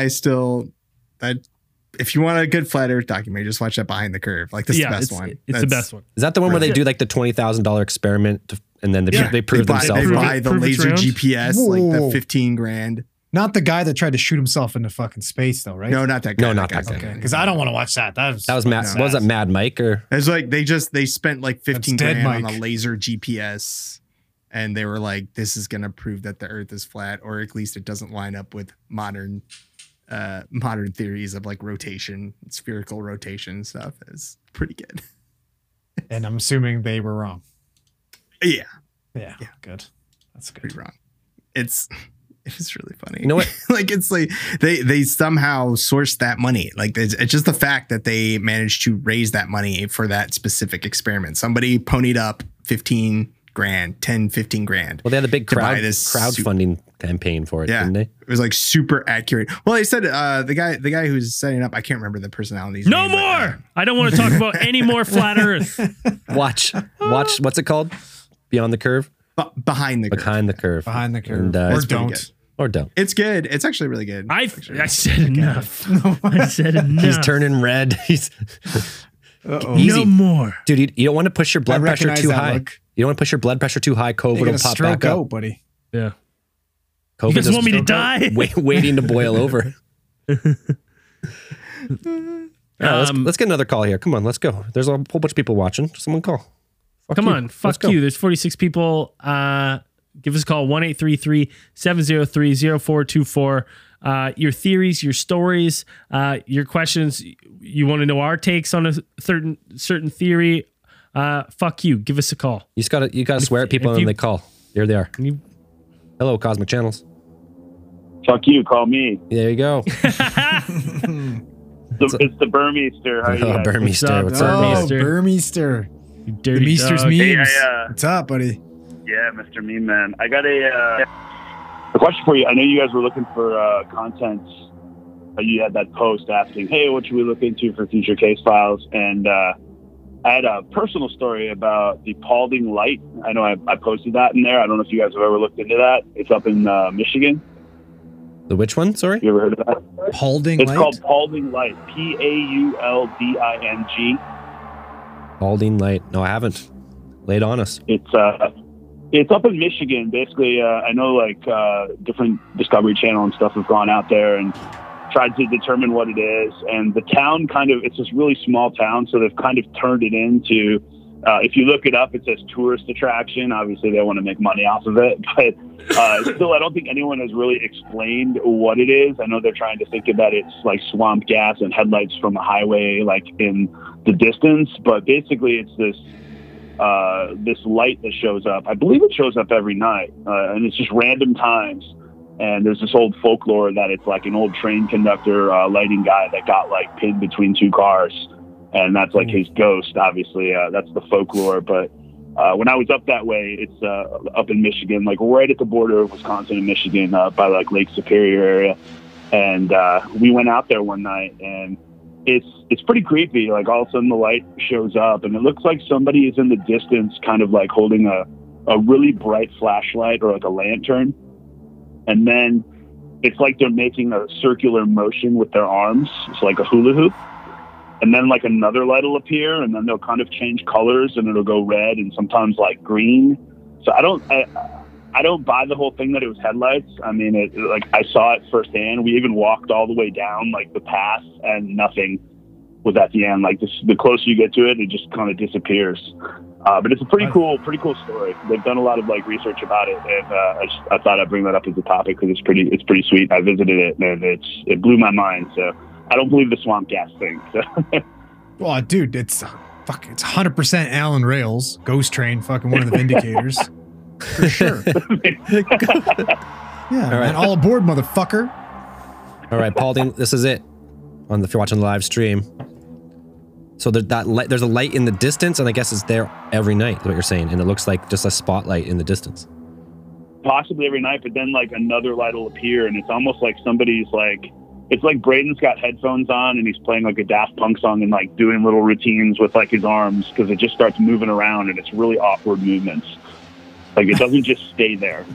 If you want a good Flat Earth documentary, just watch that Behind the Curve. Like, this is the best one. It's the best one. Is that the one where they do like the $20,000 experiment and then they prove themselves? They buy the laser GPS, like the 15 grand. Not the guy that tried to shoot himself into fucking space, though, right? No, not that guy. No, not that guy. Okay, because I don't want to watch that. That was Mad. What was that, Mad Mike? Or it's like they spent like 15 grand Mike. on a laser GPS, and they were like, "This is gonna prove that the Earth is flat, or at least it doesn't line up with modern theories of like rotation, spherical rotation stuff." Is pretty good. And I'm assuming they were wrong. Yeah. Good. That's good. Pretty wrong. It's really funny. You know what? Like, it's like they somehow sourced that money. Like, it's just the fact that they managed to raise that money for that specific experiment. Somebody ponied up 15 grand. Well, they had a big crowdfunding campaign for it, didn't they? It was like super accurate. Well, they said the guy who's setting up, I can't remember the personality's No name, more. I don't want to talk about any more Flat Earth. Watch. What's it called? Beyond the Curve? Behind the Curve. Behind the Curve. Behind the Curve. And, or don't. It's good. It's actually really good. I said enough. I said enough. He's turning red. He's no more. Dude, you don't want to push your blood pressure too high. Look. You don't want to push your blood pressure too high. COVID will pop back up, buddy. Yeah. COVID You guys want me to die? Waiting to boil over. Let's get another call here. Come on, let's go. There's a whole bunch of people watching. Someone call. Fuck you. There's 46 people. Give us a call, 1-833-703-0424. Your theories, your stories, your questions. You want to know our takes on a certain theory. Fuck you. Give us a call. You gotta swear at people and they call. Here they are. Hello, Cosmic Channels. Fuck you. Call me. There you go. It's the Burmeister. How you guys? Burmeister. What's up, Burmeister? Burmeister. You dirty Meester's dog. memes. What's up, buddy? Yeah, Mr. Meme Man. I got a question for you. I know you guys were looking for content. You had that post asking, "Hey, what should we look into for future case files?" And I had a personal story about the Paulding Light. I know I posted that in there. I don't know if you guys have ever looked into that. It's up in Michigan. The which one? Sorry? You ever heard of that? Paulding It's Light? called Paulding Light. Paulding. Paulding Light. No, I haven't. Lay it on us. It's up in Michigan. Basically, I know different Discovery Channel and stuff have gone out there and tried to determine what it is. And the town it's this really small town, so they've kind of turned it into, if you look it up, it says tourist attraction. Obviously, they want to make money off of it. But still, I don't think anyone has really explained what it is. I know they're trying to think that it's like swamp gas and headlights from a highway like in the distance. But basically, it's this light that shows up. I believe it shows up every night, and it's just random times. And there's this old folklore that it's like an old train conductor lighting guy that got like pinned between two cars, and that's like his ghost. Obviously, that's the folklore. But when I was up that way, it's up in Michigan, like right at the border of Wisconsin and Michigan, by like Lake Superior area. And we went out there one night, and it's pretty creepy. Like all of a sudden the light shows up, and it looks like somebody is in the distance, kind of like holding a really bright flashlight or like a lantern. And then it's like they're making a circular motion with their arms. It's like a hula hoop. And then like another light will appear, and then they'll kind of change colors, and it'll go red and sometimes like green. So I don't buy the whole thing that it was headlights. I mean, I saw it firsthand. We even walked all the way down like the path, and nothing was at the end. Like the closer you get to it, it just kind of disappears. But it's a pretty cool story. They've done a lot of like research about it, and I thought I'd bring that up as a topic because it's pretty sweet. I visited it, and it blew my mind. So I don't believe the swamp gas thing. So. Well, dude, it's 100% Alan Rails, Ghost Train, fucking one of the Vindicators, for sure. Yeah, all right, all aboard, motherfucker. All right, Paulding, this is it. If you're watching the live stream. So there's a light in the distance, and I guess it's there every night, is what you're saying, and it looks like just a spotlight in the distance. Possibly every night, but then like another light will appear, and it's almost like somebody's like, it's like Braden's got headphones on, and he's playing like a Daft Punk song and like doing little routines with like his arms, because it just starts moving around, and it's really awkward movements. Like it doesn't just stay there.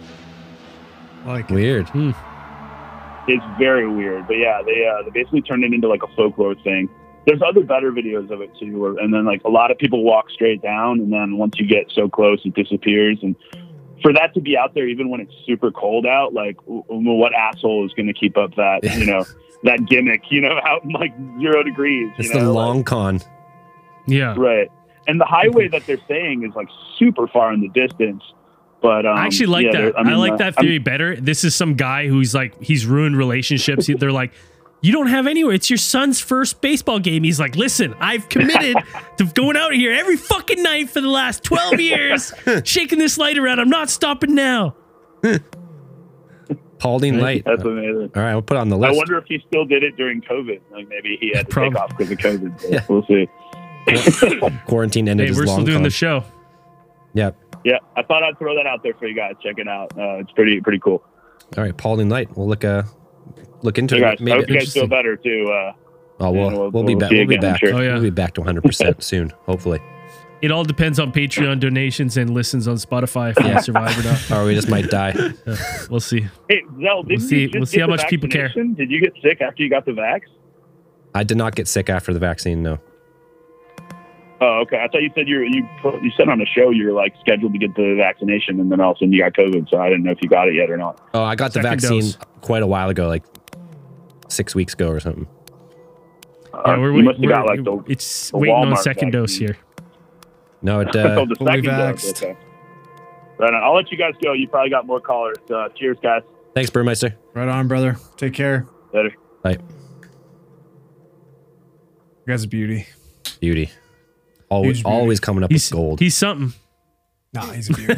Like weird. It's very weird, but yeah, they basically turned it into like a folklore thing. There's other better videos of it too, and then like a lot of people walk straight down, and then once you get so close, it disappears. And for that to be out there, even when it's super cold out, like what asshole is going to keep up that that gimmick, out in like 0 degrees? It's the long con. Yeah, right. And the highway that they're saying is like super far in the distance. But I actually like that. I like that theory better. This is some guy who's like, he's ruined relationships. They're like, you don't have anywhere. It's your son's first baseball game. He's like, listen, I've committed to going out here every fucking night for the last 12 years, shaking this light around. I'm not stopping now. Paulding Light. That's amazing. All right, we'll put it on the list. I wonder if he still did it during COVID. Like maybe he had to take off because of COVID. So we'll see. Quarantine ended his long we're still doing con. the show. Yeah. Yeah, I thought I'd throw that out there for you guys. Check it out. It's pretty cool. All right, Paulding Light. We'll look into Hey it. guys, I hope you guys feel better too. We'll be back. We'll be back. Sure. Oh, yeah. We'll be back to 100% soon, hopefully. It all depends on Patreon donations and listens on Spotify if you survive or not. Or we just might die. We'll see. Hey, Zell, We'll see how much people care. Did you get sick after you got the vax? I did not get sick after the vaccine, no. Oh, okay. I thought you said you said on the show you're like scheduled to get the vaccination, and then all of a sudden you got COVID. So I didn't know if you got it yet or not. Oh, I got the vaccine quite a while ago, like 6 weeks ago or something. Yeah, you must have got like it's the waiting on Walmart second dose vaccine. here. No, it Oh, the fully second dose. vaxxed. Okay. Right on. I'll let you guys go. You probably got more callers. Cheers, guys. Thanks, Burmeister. Right on, brother. Take care. Later. Bye. You guys are beauty. Beauty. Always, Huge beauty. always coming up with gold. He's something. Nah, he's a beauty.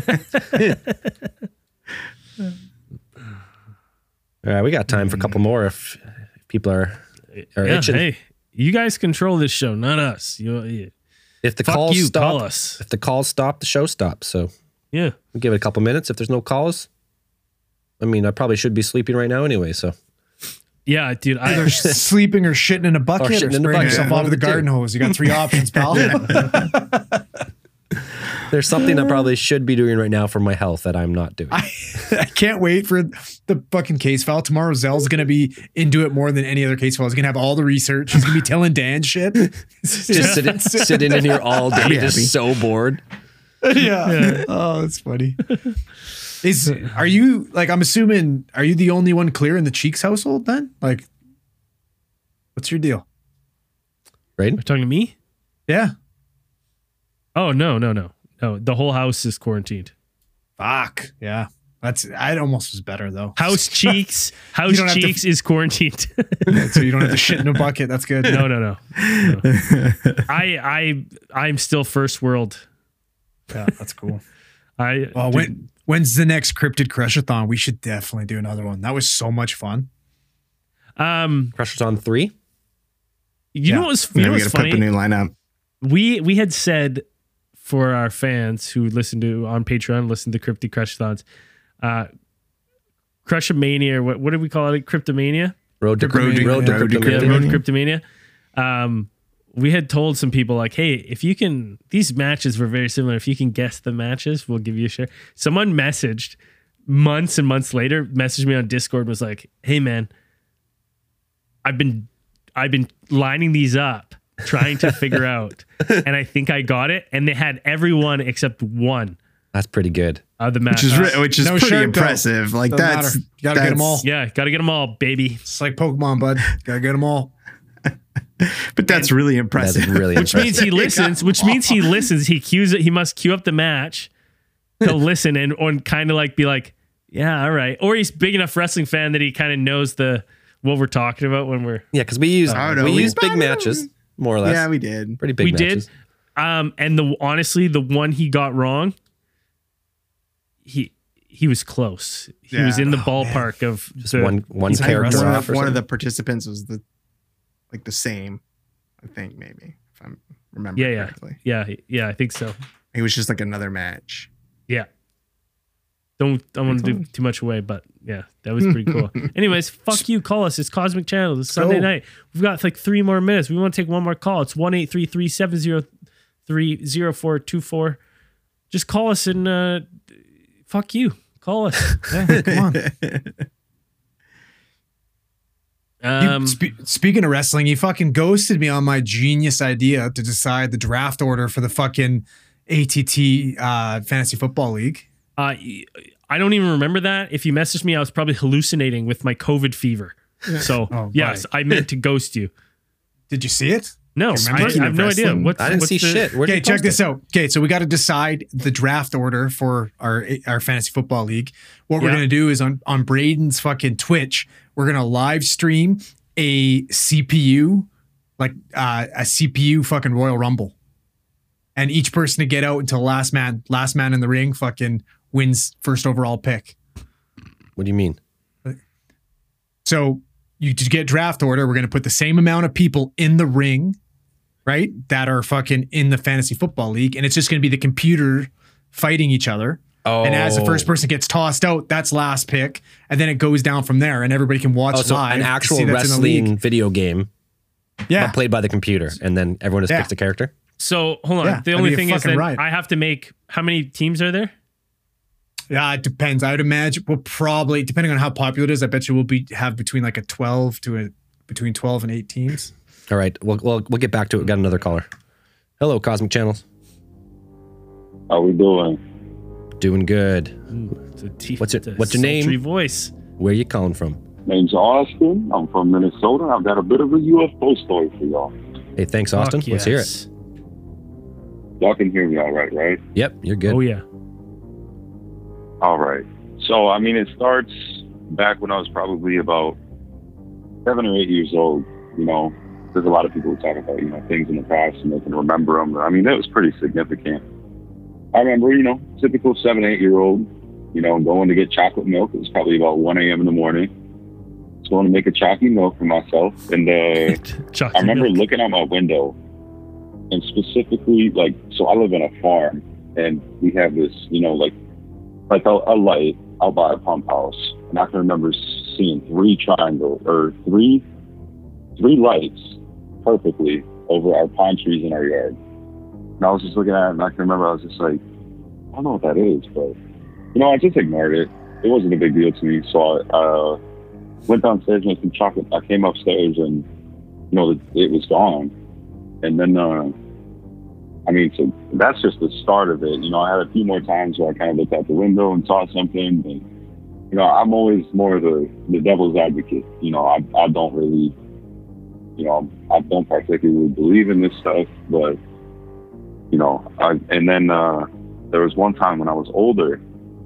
All right, we got time for a couple more if people are Yeah, itching. hey, you guys control this show, not us. If the Fuck calls you, stop, call us. if the calls stop, the show stops. So Yeah. we'll give it a couple minutes. If there's no calls, I mean, I probably should be sleeping right now anyway. So Yeah, dude. Either sleeping or shitting in a bucket or, shitting in the spraying bucket. yourself off with a garden hose. You got 3 options, pal. there's something I probably should be doing right now for my health that I'm not doing. I can't wait for the fucking case file. Tomorrow, Zell's going to be into it more than any other case file. He's going to have all the research. He's going to be telling Dan shit. Just sitting in here all day, just so bored. Yeah. Oh, that's funny. Are you, like, I'm assuming, are you the only one clear in the Cheeks household then? Like, what's your deal? Right? You're talking to me? Yeah. Oh, no. No, the whole house is quarantined. Fuck. Yeah. That almost was better though. House Cheeks is quarantined. So you don't have to shit in a bucket. That's good. No. I'm still first world. Yeah, that's cool. When's the next Cryptid Crushathon? We should definitely do another one. That was so much fun. Crushathon 3. You know what's funny? We got to put up a new lineup. We had said for our fans who listen to on Patreon, listen to Cryptid Crushathons, Crushamania. What did we call it? Cryptomania. Road to Cryptomania. We had told some people like, hey, if you can, these matches were very similar. If you can guess the matches, we'll give you a share. Someone messaged months and months later, messaged me on Discord and was like, hey man, I've been lining these up, trying to figure out, and I think I got it. And they had everyone except one. That's pretty good. The match, which is pretty impressive. Like that's you gotta get them all. Yeah, gotta get them all, baby. It's like Pokemon, bud. Gotta get them all. But that's really impressive. That's really which means he listens. Which means he listens. He cues it. He must cue up the match. He'll listen and kind of like be like, yeah, all right. Or he's big enough wrestling fan that he kind of knows what we're talking about when we're because we used big matches more or less. Yeah, we did pretty big. Matches. Did. And honestly, the one he got wrong, he was close. He was in the ballpark of just one character off. One of the participants was the same, I think, maybe, if I'm remembering correctly. Yeah, I think so. It was just like another match. Yeah. Don't want to do too much away, but yeah, that was pretty cool. Anyways, fuck you. Call us. It's Cosmic Channel. It's Sunday night. We've got like 3 more minutes. We want to take one more call. It's 1-833-703-0424. Just call us and fuck you. Call us. Yeah, come on. Speaking of wrestling, you fucking ghosted me on my genius idea to decide the draft order for the fucking ATT Fantasy Football League. I don't even remember that. If you messaged me, I was probably hallucinating with my COVID fever. So yes, I meant to ghost you. Did you see it? No, I have no idea. I didn't see shit. Okay, check this out. Okay, so we got to decide the draft order for our fantasy football league. What we're gonna do is on Braden's fucking Twitch, we're gonna live stream a CPU, like a CPU fucking Royal Rumble, and each person to get out until last man in the ring fucking wins first overall pick. What do you mean? So you to get draft order, we're gonna put the same amount of people in the ring, right? That are fucking in the fantasy football league, and it's just gonna be the computer fighting each other. Oh. And as the first person gets tossed out, that's last pick, and then it goes down from there, and everybody can watch so live. An actual wrestling video game, but played by the computer, and then everyone just picks a character. So hold on. The only thing is that I have to make. How many teams are there? Yeah, it depends. I would imagine we'll probably, depending on how popular it is, I bet you we'll have between like between 12 and 8 teams. All right, we'll get back to it. We got another caller. Hello, Cosmic Channels. How we doing? Doing good. Ooh, what's your name? Voice. Where you calling from? Name's Austin. I'm from Minnesota. I've got a bit of a UFO story for y'all. Hey, thanks, Austin. Yes. Let's hear it. Y'all can hear me all right, right? Yep, you're good. Oh, yeah. All right. So, I mean, it starts back when I was probably about 7 or 8 years old. You know, there's a lot of people who talk about, you know, things in the past and they can remember them. I mean, that was pretty significant. I remember, you know, typical 7, 8 year old, you know, going to get chocolate milk. It was probably about 1 a.m. in the morning. I was going to make a chocolate milk for myself. And I remember looking out my window and specifically, like, so I live in a farm and we have this, you know, like a light out by a pump house. And I can remember seeing three lights perfectly over our pine trees in our yard. And I was just looking at it and I can remember I was just like, I don't know what that is, but, you know, I just ignored it. It wasn't a big deal to me. So I went downstairs and made some chocolate. I came upstairs and, you know, it was gone. And then, I mean, so that's just the start of it. You know, I had a few more times where I kind of looked out the window and saw something. But, you know, I'm always more the devil's advocate. You know, I don't really, you know, I don't particularly believe in this stuff, but, you know, and then there was one time when I was older.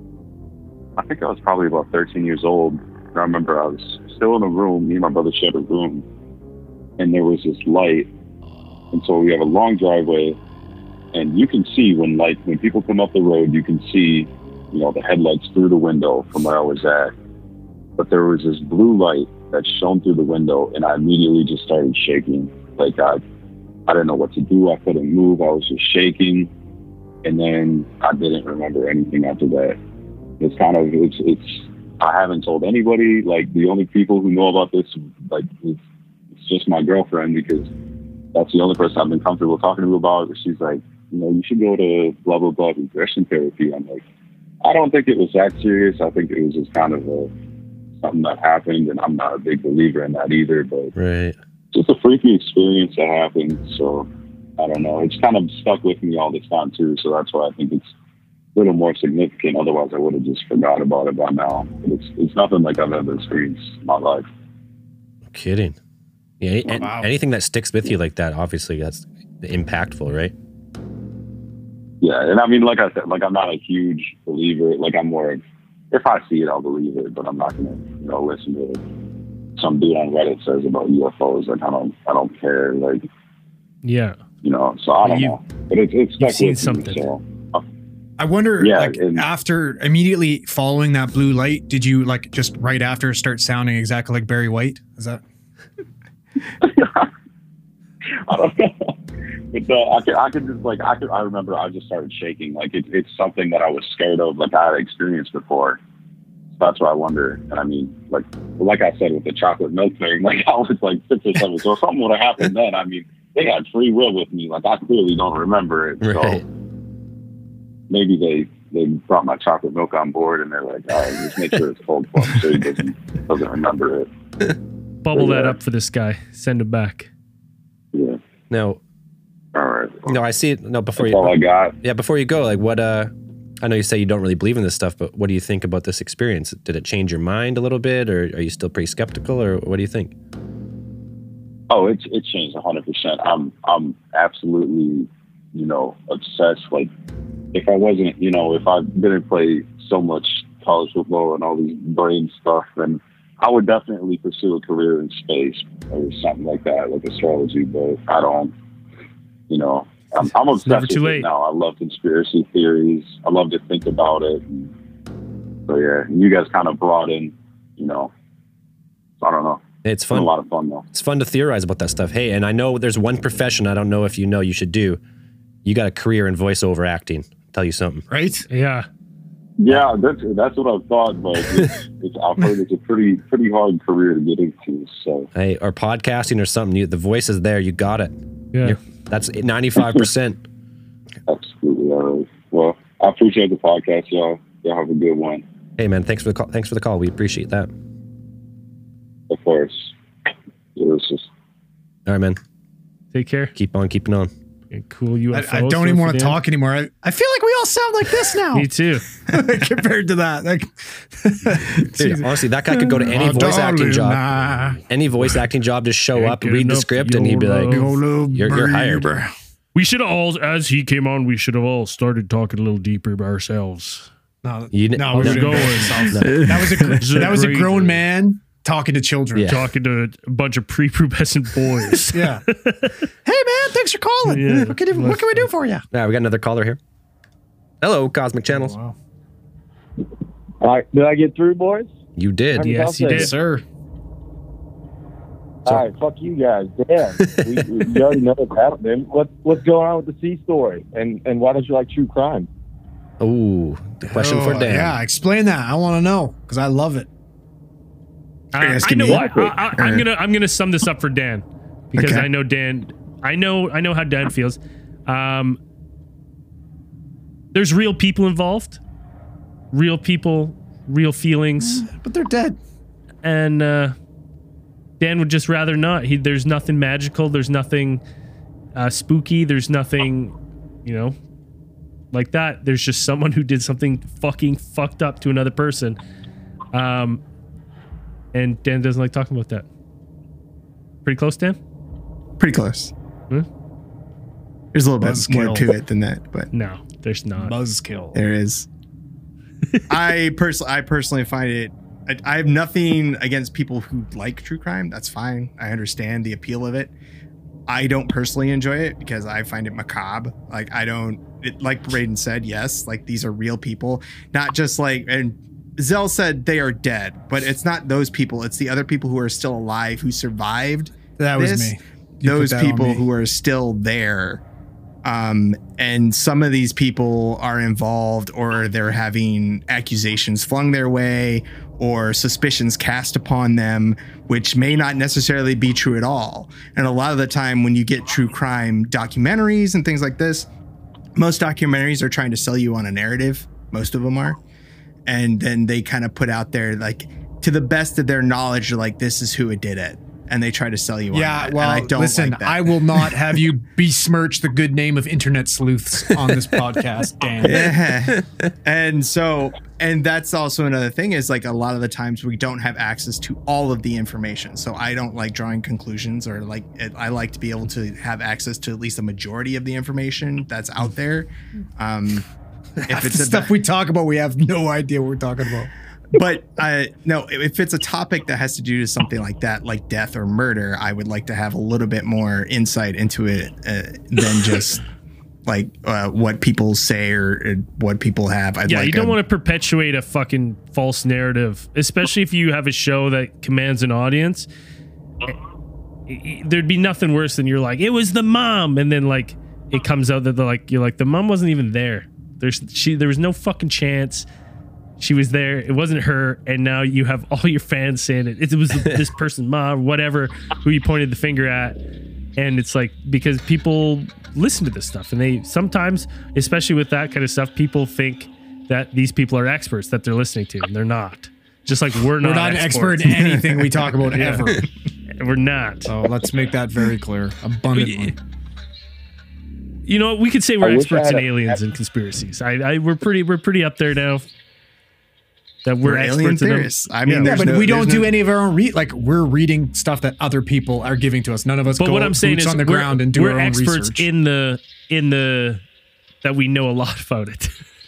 I think I was probably about 13 years old. And I remember I was still in a room. Me and my brother shared a room, and there was this light. And so we have a long driveway, and you can see when people come up the road, you can see, you know, the headlights through the window from where I was at. But there was this blue light that shone through the window, and I immediately just started shaking. Like I didn't know what to do. I couldn't move. I was just shaking. And then I didn't remember anything after that. It's kind of, I haven't told anybody. Like, the only people who know about this, like, it's just my girlfriend, because that's the only person I've been comfortable talking to about it. She's like, you know, you should go to blah, blah, blah regression therapy. I'm like, I don't think it was that serious. I think it was just kind of something that happened, and I'm not a big believer in that either, but right. Just a freaky experience that happened. So I don't know. It's kind of stuck with me all this time too. So that's why I think it's a little more significant. Otherwise I would have just forgot about it by now. But it's nothing like I've ever experienced in my life. No kidding. Yeah. Wow. Anything that sticks with you like that, obviously that's impactful, right? Yeah. And I mean, like I said, like, I'm not a huge believer. Like, I'm more of, if I see it, I'll believe it, but I'm not going to, you know, listen to some dude on Reddit says about UFOs. Like, I don't care. Like, yeah, you know, so I don't know, but it's stuck seen with something. Me, so. I wonder, like, after immediately following that blue light, did you, like, just right after start sounding exactly like Barry White? Is that? I don't know. I remember I just started shaking. Like, it's something that I was scared of, like I had experienced before. So that's why I wonder. And I mean, like I said with the chocolate milk thing, like, I was like 6 or 7. So if something would have happened then, I mean, they had free will with me. Like, I clearly don't remember it. Right. So maybe they brought my chocolate milk on board and they're like, all right, just make sure it's cold for him so he doesn't remember it. Bubble that up for this guy. Send it back. Yeah. No. All right. No, I see it. No, before That's all I got. Yeah, before you go, like, what, I know you say you don't really believe in this stuff, but what do you think about this experience? Did it change your mind a little bit, or are you still pretty skeptical, or what do you think? Oh, it changed 100%. I'm absolutely, you know, obsessed. Like, if I wasn't, you know, if I didn't play so much college football and all these brain stuff, then I would definitely pursue a career in space or something like that, like astrology. But I don't, you know, I'm obsessed with it now. I love conspiracy theories. I love to think about it. So yeah, you guys kind of brought in, you know, I don't know. It's fun. It's a lot of fun though. It's fun to theorize about that stuff. Hey, and I know there's one profession I don't know if you know you should do. You got a career in voiceover acting. I'll tell you something. Right? Yeah. Yeah, that's what I've thought, but I've heard it's a pretty hard career to get into. So hey, or podcasting or something. The voice is there. You got it. Yeah, that's 95%. Absolutely. All right. Well, I appreciate the podcast, y'all. Y'all have a good one. Hey, man, thanks for the call. Thanks for the call. We appreciate that. Of course. It was just. All right, man. Take care. Keep on keeping on. Cool UFO. I don't even want to talk anymore. I feel like we all sound like this now. Me too. Compared to that. Like, dude, honestly, that guy could go to any voice acting job. Any voice acting job, just show up, read the script, and he'd be like, you're hired. We should have all, as he came on, we should have all started talking a little deeper by ourselves. No, that was a grown man talking to children. Talking to a bunch of prepubescent boys. Yeah. Hey, man, thanks for calling. Yeah. What can we do for you? Yeah, we got another caller here. Hello, Cosmic Channels. Oh, wow. All right, did I get through, boys? You did. Yes, you did, sir. All right, fuck you guys. Damn, you already know what's happening. What's going on with the Sea story? And why don't you like true crime? Oh, the question for Dan. Yeah, explain that. I want to know because I love it. I know what. I'm gonna sum this up for Dan because I know Dan. I know how Dan feels. There's real people involved. Real people, real feelings. But they're dead. And Dan would just rather not. There's nothing magical. There's nothing spooky. There's nothing, like that. There's just someone who did something fucking fucked up to another person. And Dan doesn't like talking about that. Pretty close, Dan? Pretty close. Hmm? There's a little bit more to it than that, but no, there's not. Buzzkill. There is. I personally find it. I have nothing against people who like true crime. That's fine. I understand the appeal of it. I don't personally enjoy it because I find it macabre. Like like Braden said, yes, like these are real people, not just like, and Zell said they are dead, but it's not those people. It's the other people who are still alive who survived. That was me. Those people who are still there. And some of these people are involved, or they're having accusations flung their way or suspicions cast upon them, which may not necessarily be true at all. And a lot of the time when you get true crime documentaries and things like this, most documentaries are trying to sell you on a narrative. Most of them are. And then they kind of put out there, like, to the best of their knowledge, like, this is who it did it. And they try to sell you on that. Well, and I don't listen, like that. I will not have you besmirch the good name of internet sleuths on this podcast, Dan. Yeah. And that's also another thing is, like, a lot of the times we don't have access to all of the information. So I don't like drawing conclusions, or like, I like to be able to have access to at least a majority of the information that's out there. If it's stuff we talk about, we have no idea what we're talking about. But no, if it's a topic that has to do with something like that, like death or murder, I would like to have a little bit more insight into it than just like what people say or what people have. You don't want to perpetuate a fucking false narrative, especially if you have a show that commands an audience. There'd be nothing worse than you're like, it was the mom, and then like it comes out that you're like the mom wasn't even there. There was no fucking chance. She was there. It wasn't her. And now you have all your fans saying it was this person's mom, whatever, who you pointed the finger at. And it's like, because people listen to this stuff, and they sometimes, especially with that kind of stuff, people think that these people are experts that they're listening to, and they're not. Just like we're not an expert in anything we talk about ever. We're not. So let's make that very clear, abundantly. You know, we could say we're experts in aliens and conspiracies. We're pretty up there now. That we're alien experts in theorists. I mean, but we don't do any of our own like we're reading stuff that other people are giving to us. None of us go boots on the ground and do our own research. We're experts in the that we know a lot about it.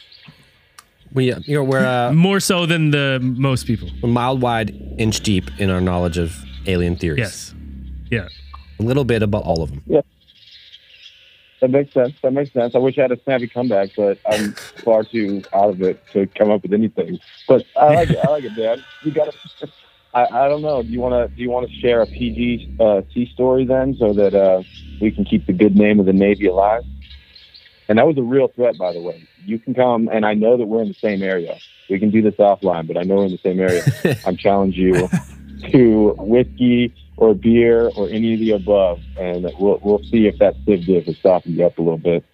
We're more so than the most people. We're mile wide, inch deep in our knowledge of alien theories. Yes. Yeah. A little bit about all of them. Yeah. That makes sense. I wish I had a snappy comeback, but I'm far too out of it to come up with anything. But I like it, Dad. You got to. I don't know. Do you want to share a PG sea story then, so that we can keep the good name of the Navy alive? And that was a real threat, by the way. You can come, and I know that we're in the same area. We can do this offline, but I know we're in the same area. I'm challenging you to whiskey or beer or any of the above, and we'll see if that Civ Div is stopping you up a little bit.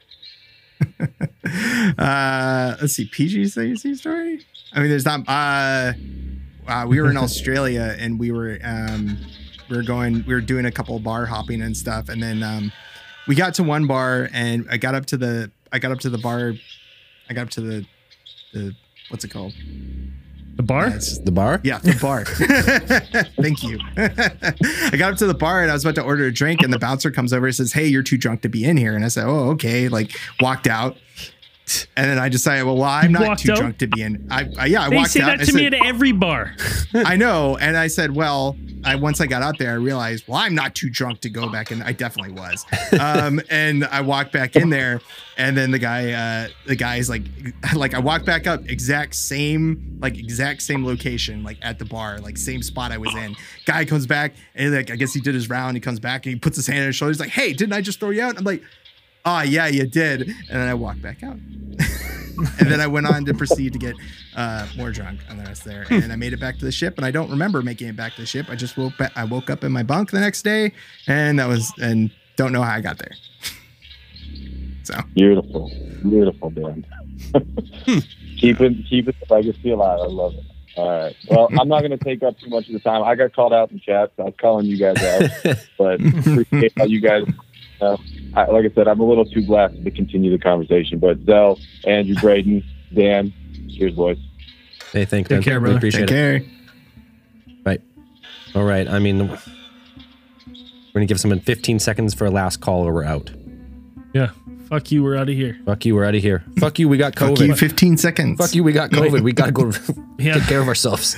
Let's see, PG sea story. I mean, there's not. We were in Australia, and we were doing a couple of bar hopping and stuff, and then we got to one bar and I got up to the bar. I got up to the what's it called? The bar? The bar? Yeah, the bar. Thank you. I got up to the bar and I was about to order a drink and the bouncer comes over and says, "Hey, you're too drunk to be in here." And I said, "Oh, okay." Like walked out. And then I decided, well, I'm not too drunk to be in. I walked out. They say that to me at every bar. I know. And I said, well, once I got out there, I realized, well, I'm not too drunk to go back in. I definitely was. And I walked back in there, and then the guy's like I walked back up, exact same location, like at the bar, like same spot I was in. Guy comes back, and like I guess he did his round. He comes back and he puts his hand on his shoulder. He's like, "Hey, didn't I just throw you out?" I'm like, "Oh yeah, you did." And then I walked back out. And then I went on to proceed to get more drunk on the rest there. And I made it back to the ship, and I don't remember making it back to the ship. I just woke up in my bunk the next day, and don't know how I got there. So beautiful, Dan. Keep it the legacy alive. I love it. All right. Well, I'm not going to take up too much of the time. I got called out in chat, so I was calling you guys out. But appreciate how you guys. Like I said, I'm a little too blasted to continue the conversation. But Zell, Andrew, Braden, Dan, cheers, boys. Hey, thanks, man. Take care, brother. Appreciate Take care. Right. All right. I mean, we're going to give someone 15 seconds for a last call or we're out. Yeah. Fuck you, we're out of here. Fuck you, we're out of here. Fuck you, we got COVID. Fuck you, 15 seconds. Fuck you, we got COVID. We got to go take care of ourselves.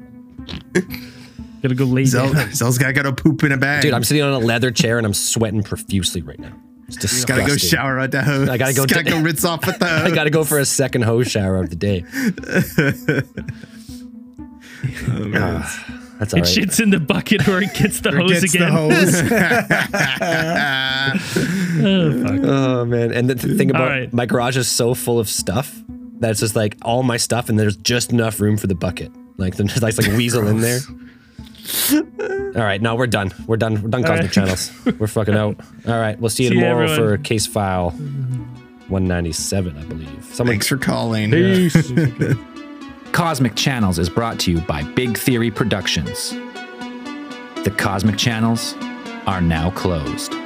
Gotta go lay down. Zell's got to poop in a bag. Dude, I'm sitting on a leather chair and I'm sweating profusely right now. It's disgusting. Gotta go shower at the hose. I gotta go rinse off with the hose. I gotta go for a second hose shower of the day. That's all right. It shits in the bucket or it gets the hose again. Oh, fuck. Oh, man. And the thing about my garage is so full of stuff that it's just like all my stuff and there's just enough room for the bucket. Like there's like weasel in there. All right, no, we're done. We're done Cosmic Channels. We're fucking out. All right, we'll see you tomorrow for case file 197, I believe. Thanks for calling. Peace. Cosmic Channels is brought to you by Big Theory Productions. The Cosmic Channels are now closed.